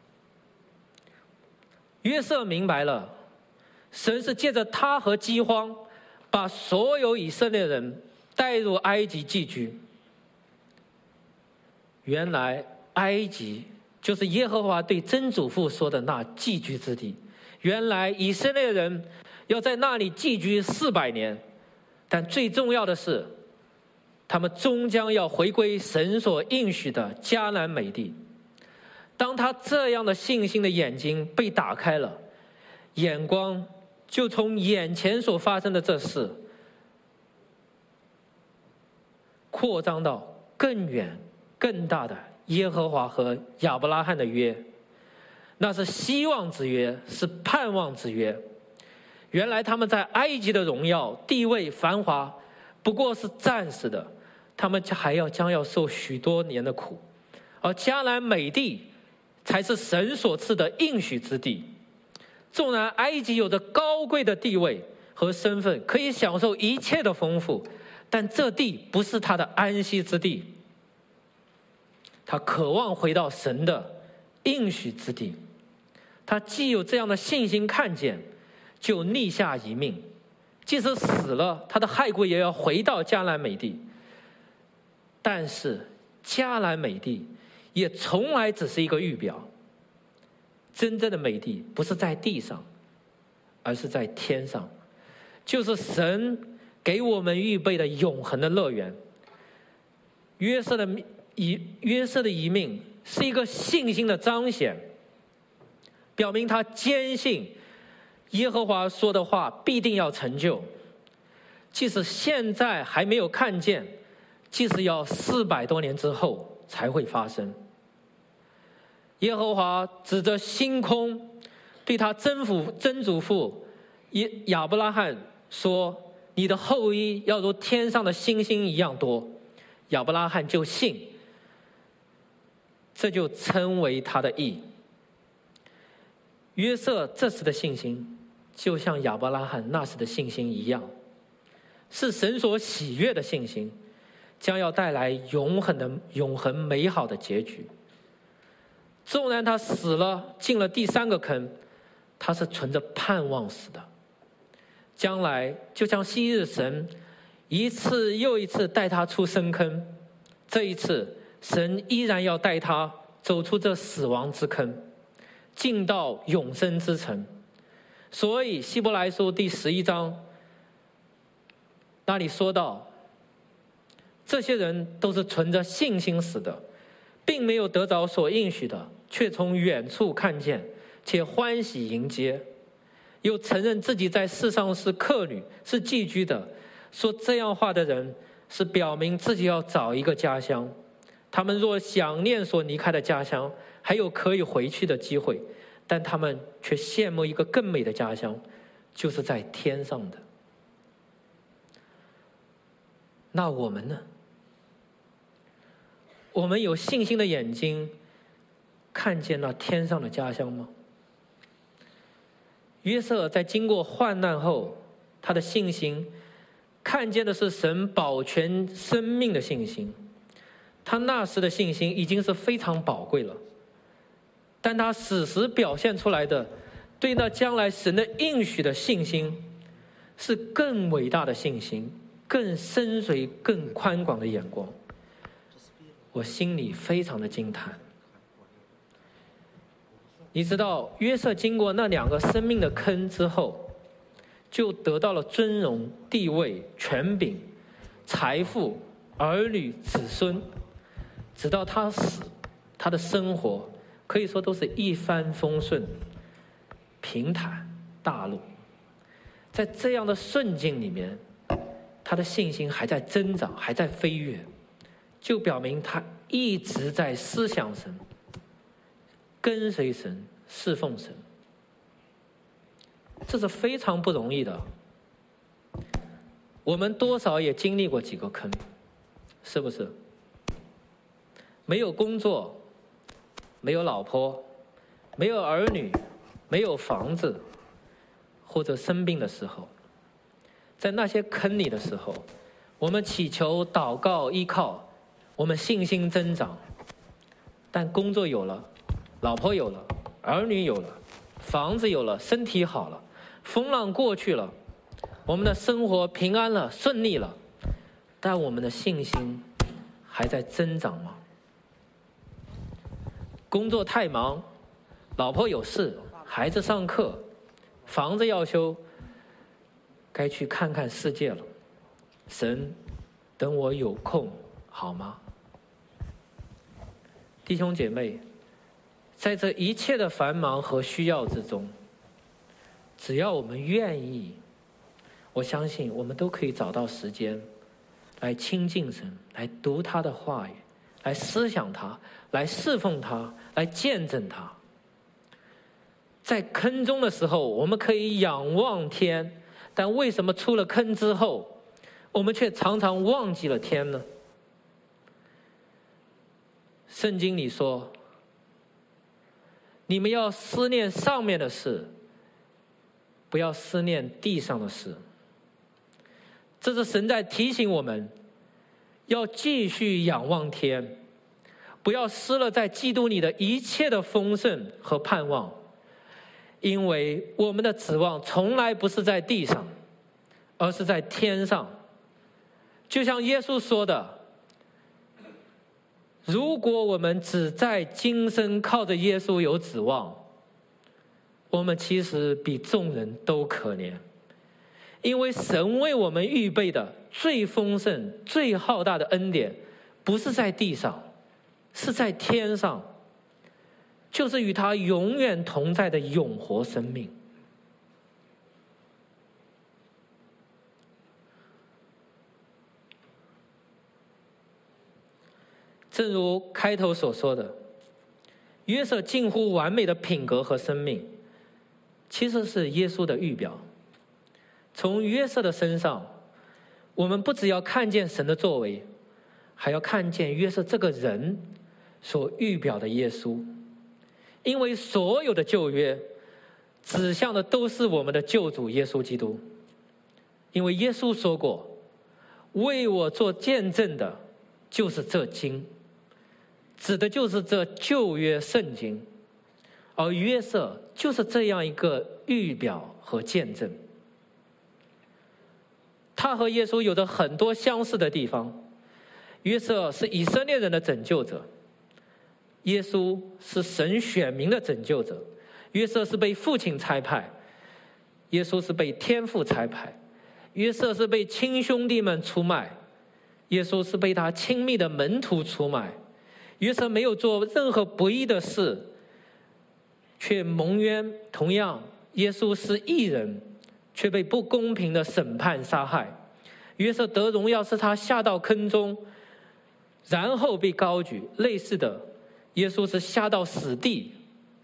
约瑟明白了，神是借着他和饥荒把所有以色列人带入埃及寄居。原来埃及就是耶和华对曾祖父说的那寄居之地，原来以色列人要在那里寄居400年，但最重要的是，他们终将要回归神所应许的迦南美地。当他这样的信心的眼睛被打开了，眼光就从眼前所发生的这事扩张到更远更大的耶和华和亚伯拉罕的约，那是希望之约，是盼望之约。原来他们在埃及的荣耀、地位、繁华不过是暂时的，他们将要受许多年的苦，而迦南美地才是神所赐的应许之地。纵然埃及有着高贵的地位和身份，可以享受一切的丰富，但这地不是他的安息之地。他渴望回到神的应许之地，他既有这样的信心看见，就立下一命，即使死了，他的骸骨也要回到迦南美地。但是迦南美地也从来只是一个预表，真正的美地不是在地上，而是在天上，就是神给我们预备的永恒的乐园。约瑟的遗命是一个信心的彰显，表明他坚信耶和华说的话必定要成就，即使现在还没有看见，即使要400多年之后才会发生。耶和华指着星空对他曾祖父亚伯拉罕说，你的后裔要如天上的星星一样多。亚伯拉罕就信，这就称为他的义。约瑟这时的信心就像亚伯拉罕那时的信心一样，是神所喜悦的信心，将要带来永恒美好的结局。纵然他死了，进了第3个坑，他是存着盼望死的。将来就像昔日神一次又一次带他出深坑，这一次神依然要带他走出这死亡之坑，进到永生之城。所以希伯来书第11章那里说到，这些人都是存着信心死的，并没有得着所应许的，却从远处看见，且欢喜迎接，又承认自己在世上是客旅，是寄居的。说这样话的人是表明自己要找一个家乡，他们若想念所离开的家乡，还有可以回去的机会， 但他们却羡慕一个更美的家乡，就是在天上的。那我们呢？我们有信心的眼睛看见那天上的家乡吗？约瑟在经过患难后，他的信心看见的是神保全生命的信心。他那时的信心已经是非常宝贵了，但他此时表现出来的对那将来神的应许的信心，是更伟大的信心，更深邃更宽广的眼光。我心里非常的惊叹。你知道约瑟经过那2个生命的坑之后，就得到了尊荣、地位、权柄、财富、儿女、子孙，直到他死，他的生活可以说都是一帆风顺、平坦大路。在这样的顺境里面，他的信心还在增长，还在飞跃，就表明他一直在思想神，跟随神，侍奉神。这是非常不容易的。我们多少也经历过几个坑，是不是？没有工作，没有老婆，没有儿女，没有房子，或者生病的时候，在那些坑里的时候，我们祈求、祷告、依靠，我们信心增长。但工作有了，老婆有了，儿女有了，房子有了，身体好了，风浪过去了，我们的生活平安了，顺利了，但我们的信心还在增长吗？工作太忙，老婆有事，孩子上课，房子要修，该去看看世界了。神，等我有空好吗？弟兄姐妹，在这一切的繁忙和需要之中，只要我们愿意，我相信我们都可以找到时间来亲近神，来读他的话语，来思想他，来侍奉他，来见证他。在坑中的时候，我们可以仰望天，但为什么出了坑之后，我们却常常忘记了天呢？圣经里说，你们要思念上面的事，不要思念地上的事。这是神在提醒我们，要继续仰望天，不要失了在基督里的一切的丰盛和盼望，因为我们的指望从来不是在地上，而是在天上。就像耶稣说的，如果我们只在今生靠着耶稣有指望，我们其实比众人都可怜。因为神为我们预备的最丰盛、最浩大的恩典，不是在地上，是在天上，就是与他永远同在的永活生命。正如开头所说的，约瑟近乎完美的品格和生命，其实是耶稣的预表。从约瑟的身上，我们不只要看见神的作为，还要看见约瑟这个人所预表的耶稣。因为所有的旧约指向的都是我们的救主耶稣基督。因为耶稣说过，为我做见证的就是这经，指的就是这旧约圣经。而约瑟就是这样一个预表和见证。他和耶稣有着很多相似的地方。约瑟是以色列人的拯救者，耶稣是神选民的拯救者。约瑟是被父亲差派，耶稣是被天父差派。约瑟是被亲兄弟们出卖，耶稣是被他亲密的门徒出卖。约瑟没有做任何不义的事，却蒙冤。同样，耶稣是义人，却被不公平的审判杀害。约瑟得荣耀是他下到坑中，然后被高举。类似的，耶稣是下到死地，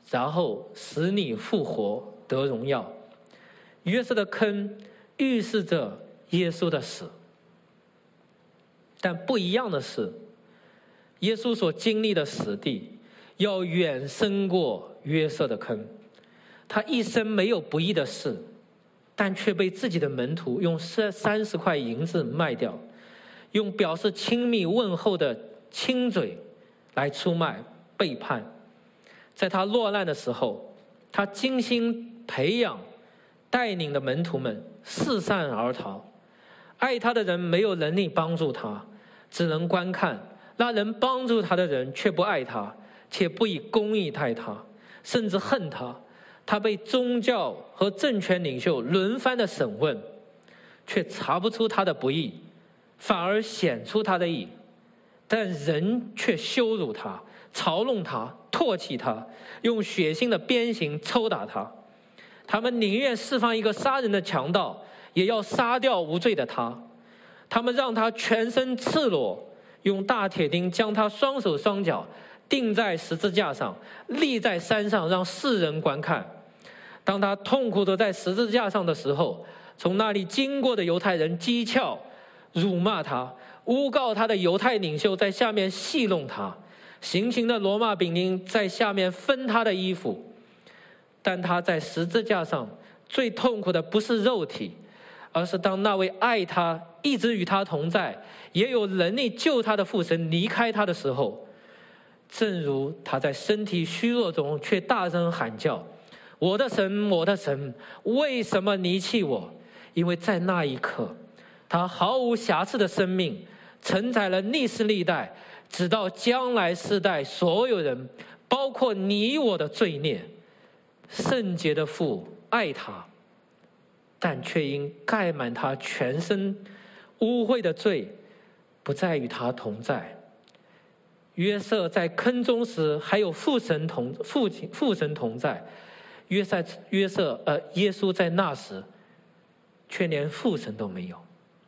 然后使你复活得荣耀。约瑟的坑预示着耶稣的死，但不一样的是，耶稣所经历的死地要远胜过约瑟的坑。他一生没有不义的事，但却被自己的门徒用30块银子卖掉，用表示亲密问候的亲嘴来出卖背叛。在他落难的时候，他精心培养带领的门徒们四散而逃，爱他的人没有能力帮助他，只能观看；那能帮助他的人却不爱他，且不以公义待他，甚至恨他。他被宗教和政权领袖轮番的审问，却查不出他的不义，反而显出他的义。但人却羞辱他，嘲弄他，唾弃他，用血腥的鞭刑抽打他。他们宁愿释放一个杀人的强盗，也要杀掉无罪的他。他们让他全身赤裸，用大铁钉将他双手双脚钉在十字架上，立在山上让世人观看。当他痛苦地在十字架上的时候，从那里经过的犹太人讥诮、辱骂他，诬告他的犹太领袖在下面戏弄他，行刑的罗马兵丁在下面分他的衣服。但他在十字架上最痛苦的不是肉体，而是当那位爱他、一直与他同在、也有能力救他的父神离开他的时候，正如他在身体虚弱中却大声喊叫：我的神，我的神，为什么离弃我？因为在那一刻，他毫无瑕疵的生命承载了历世历代，直到将来世代所有人，包括你我的罪孽。圣洁的父爱他，但却因盖满他全身污秽的罪，不再与他同在。约瑟在坑中时还有父神同在，耶稣在那时却连父神都没有。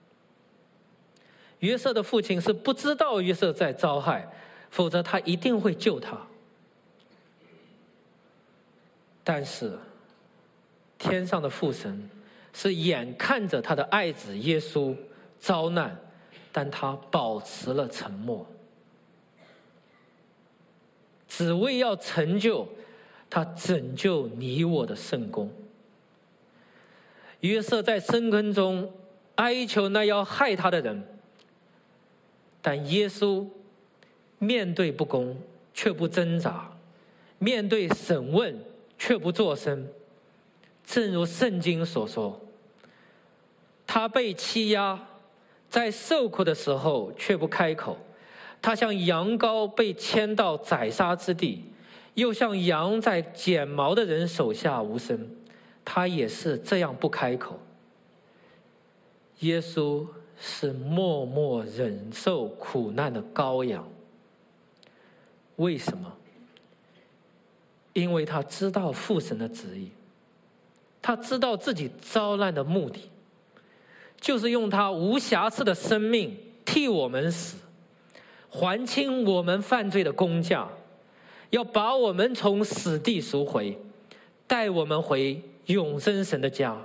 约瑟的父亲是不知道约瑟在遭害，否则他一定会救他。但是天上的父神是眼看着他的爱子耶稣遭难，但他保持了沉默，只为要成就他拯救你我的圣功。约瑟在深坑中哀求那要害他的人，但耶稣面对不公却不挣扎，面对审问却不作声。正如圣经所说，他被欺压，在受苦的时候却不开口。他像羊羔被牵到宰杀之地，又像羊在剪毛的人手下无声，他也是这样不开口。耶稣是默默忍受苦难的羔羊。为什么？因为他知道父神的旨意，他知道自己遭难的目的，就是用他无瑕疵的生命替我们死，还清我们犯罪的公价，要把我们从死地赎回，带我们回永生神的家。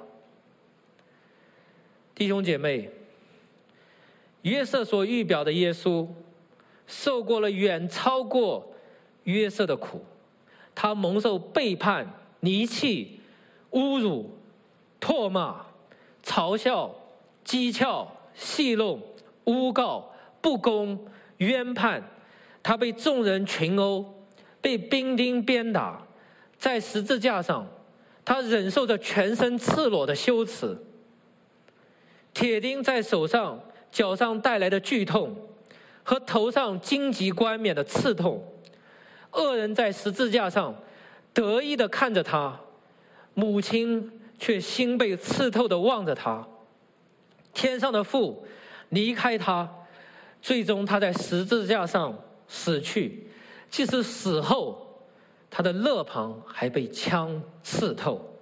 弟兄姐妹，约瑟所预表的耶稣受过了远超过约瑟的苦，他蒙受背叛、离弃、侮辱、唾骂、嘲笑、讥诮、戏弄、诬告、不公、冤判，他被众人群殴，被兵丁鞭打，在十字架上他忍受着全身赤裸的羞耻，铁钉在手上脚上带来的剧痛，和头上荆棘冠冕的刺痛。恶人在十字架上得意地看着他，母亲却心被刺透地望着他。天上的父离开他，最终他在十字架上死去，即使死后他的肋旁还被枪刺透。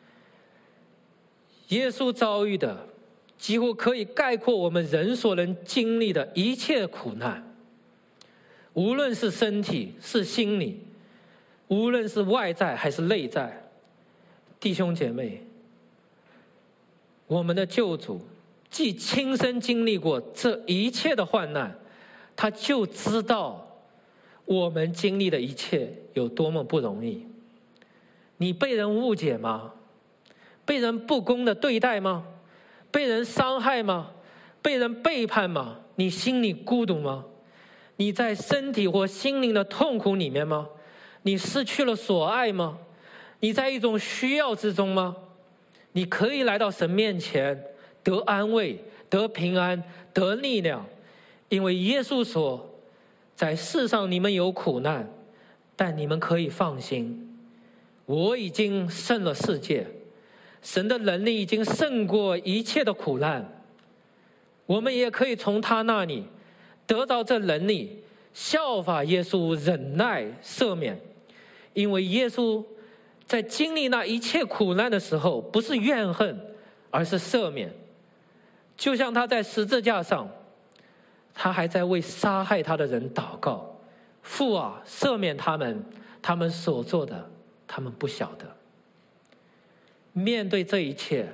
耶稣遭遇的几乎可以概括我们人所能经历的一切苦难，无论是身体是心理， 无论是外在还是内在，弟兄姐妹，我们的救主既亲身经历过这一切的患难，他就知道我们经历的一切有多么不容易。你被人误解吗？被人不公的对待吗？被人伤害吗？被人背叛吗？你心里孤独吗？你在身体或心灵的痛苦里面吗？你失去了所爱吗？你在一种需要之中吗？你可以来到神面前，得安慰，得平安，得力量，因为耶稣说，在世上你们有苦难，但你们可以放心，我已经胜了世界，神的能力已经胜过一切的苦难。我们也可以从他那里得到这能力，效法耶稣忍耐赦免，因为耶稣在经历那一切苦难的时候，不是怨恨，而是赦免。就像他在十字架上，他还在为杀害他的人祷告，父啊，赦免他们，他们所做的，他们不晓得。面对这一切，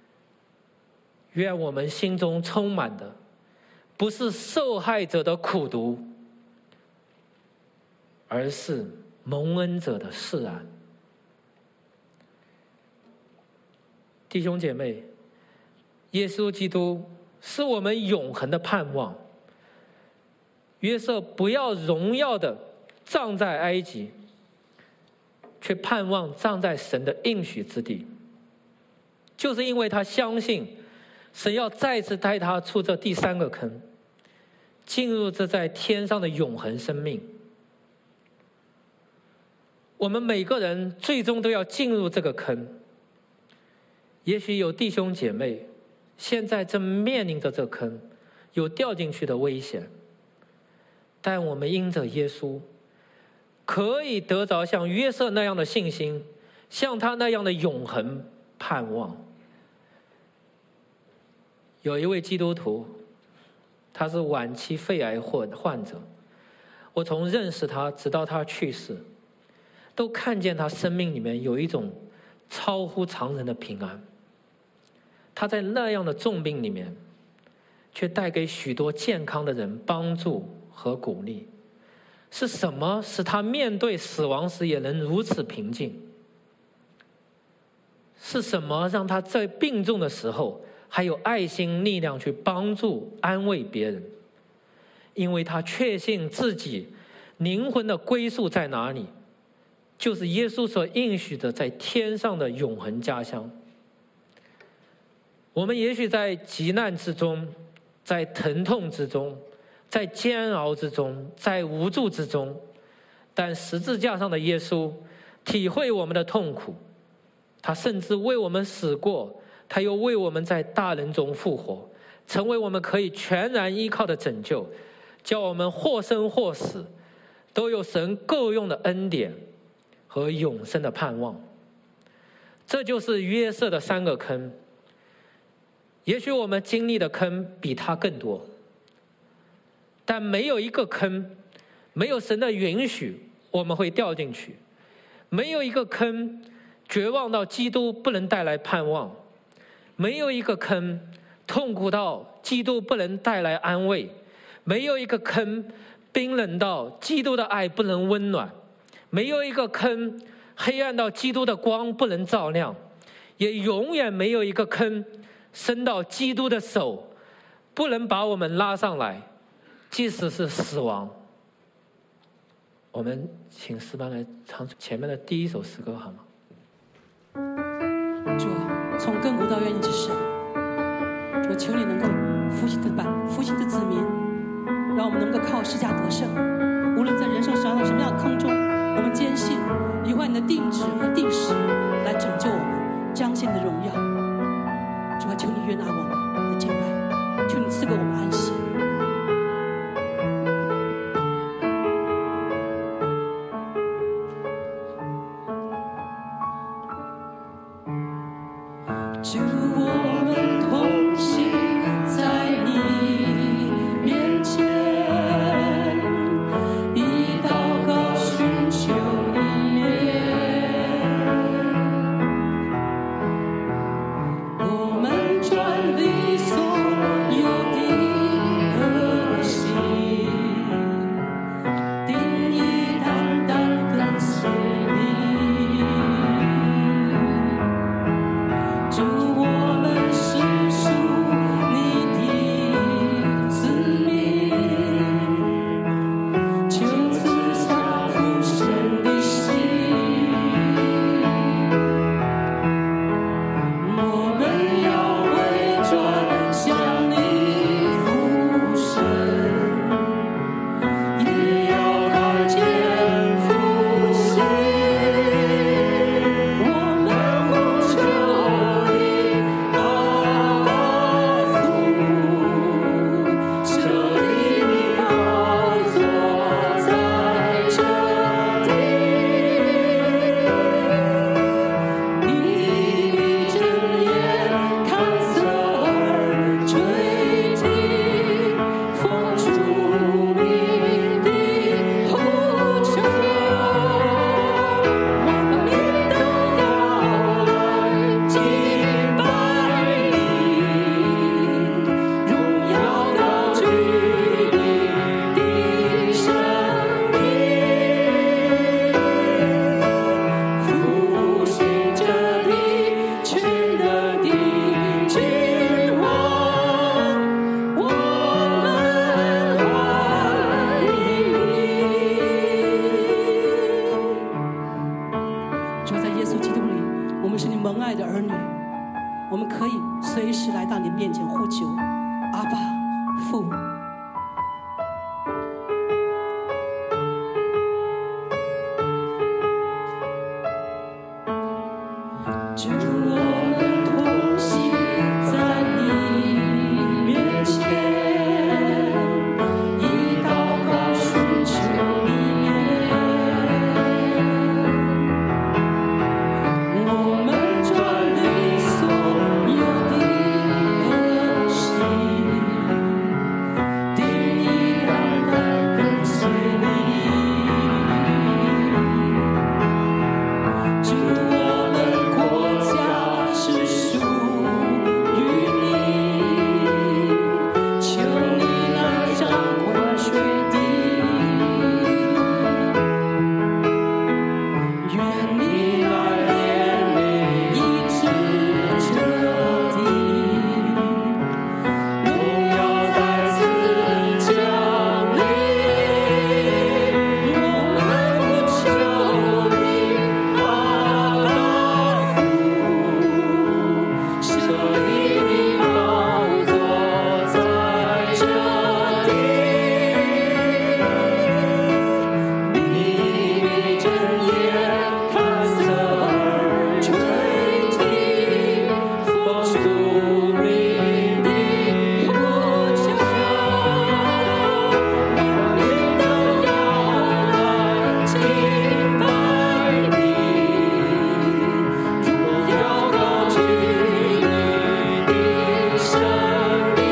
愿我们心中充满的不是受害者的苦毒，而是蒙恩者的释然。弟兄姐妹，耶稣基督是我们永恒的盼望。约瑟不要荣耀的葬在埃及，却盼望葬在神的应许之地，就是因为他相信神要再次带他出这第三个坑，进入这在天上的永恒生命。我们每个人最终都要进入这个坑。也许有弟兄姐妹现在正面临着这坑，有掉进去的危险，但我们因着耶稣可以得着像约瑟那样的信心，像他那样的永恒盼望。有一位基督徒，他是晚期肺癌患者，我从认识他直到他去世，都看见他生命里面有一种超乎常人的平安。他在那样的重病里面，却带给许多健康的人帮助和鼓励。是什么使他面对死亡时也能如此平静？是什么让他在病重的时候还有爱心力量去帮助安慰别人？因为他确信自己灵魂的归宿在哪里，就是耶稣所应许的在天上的永恒家乡。我们也许在急难之中，在疼痛之中，在煎熬之中，在无助之中，但十字架上的耶稣体会我们的痛苦，他甚至为我们死过，他又为我们在大能中复活，成为我们可以全然依靠的拯救，叫我们或生或死都有神够用的恩典和永生的盼望。这就是约瑟的三个坑。也许我们经历的坑比他更多，但没有一个坑，没有神的允许我们会掉进去，没有一个坑绝望到基督不能带来盼望，没有一个坑痛苦到基督不能带来安慰，没有一个坑冰冷到基督的爱不能温暖，没有一个坑黑暗到基督的光不能照亮，也永远没有一个坑伸到基督的手不能把我们拉上来，即使是死亡。我们请诗班来唱前面的第一首诗歌好吗？ 主啊，从亘古到永远之神，主啊，求你能够复兴的子民，让我们能够靠十架得胜。无论在人生上什么样的坑中，我们坚信你会你的定旨和定时来拯救我们，彰显你的荣耀。主啊，求你悦纳我们的敬拜，求你赐给我们安息。主，我们同行在你面前，以祷告寻求你求，阿爸父。主，我们同行在你面前，以祷告寻求你面，我们专你所有的恶行，定义单单跟随你。主，我们国家是属于你，求你来掌管全地，愿你来怜悯医治这地，荣耀再次降临，我们呼求你，阿爸父，设立你宝座在这地，你闭着眼看色儿吹笛，风烛明的呼叫，万民都要来敬拜你，荣耀高举你的生命，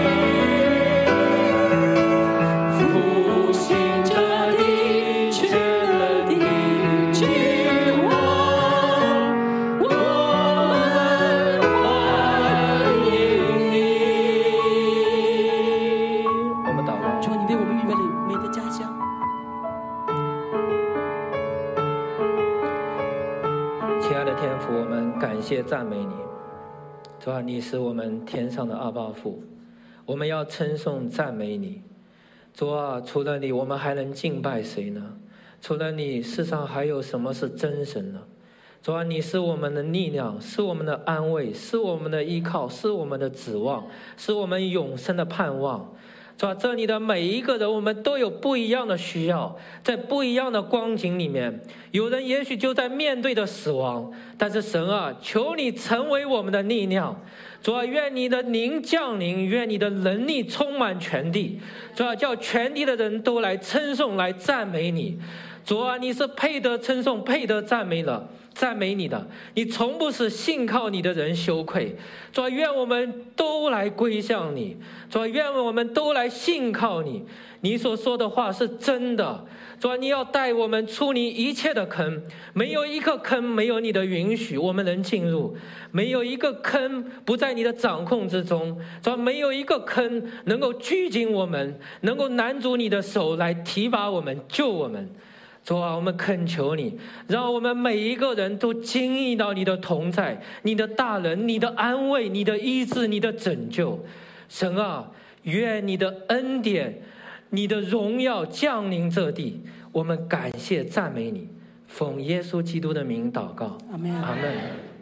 复兴这地，全了的君王，我们欢迎你。 我们祷告。 主，你为我们预备了美的家乡。 亲爱的天父，我们感谢赞美你。主啊，你是我们天上的阿爸父，我们要称颂赞美你。主啊，除了你，我们还能敬拜谁呢？除了你，世上还有什么是真神呢？主啊，你是我们的力量，是我们的安慰，是我们的依靠，是我们的指望，是我们永生的盼望。主啊，这里的每一个人，我们都有不一样的需要，在不一样的光景里面，有人也许就在面对着死亡，但是神啊，求你成为我们的力量。主啊，愿你的灵降临，愿你的能力充满全地。主啊，叫全地的人都来称颂，来赞美你。主啊，你是配得称颂、配得赞美你的，你从不使信靠你的人羞愧。主啊，愿我们都来归向你。主啊，愿我们都来信靠你。你所说的话是真的。主啊，你要带我们出离一切的坑，没有一个坑没有你的允许我们能进入，没有一个坑不在你的掌控之中。主啊，没有一个坑能够拘谨我们，能够拦阻你的手来提拔我们、救我们。主啊，我们恳求你，让我们每一个人都经历到你的同在、你的大能、你的安慰、你的医治、你的拯救。神啊，愿你的恩典、你的荣耀降临这地。我们感谢赞美你，奉耶稣基督的名祷告， 阿门。 阿门。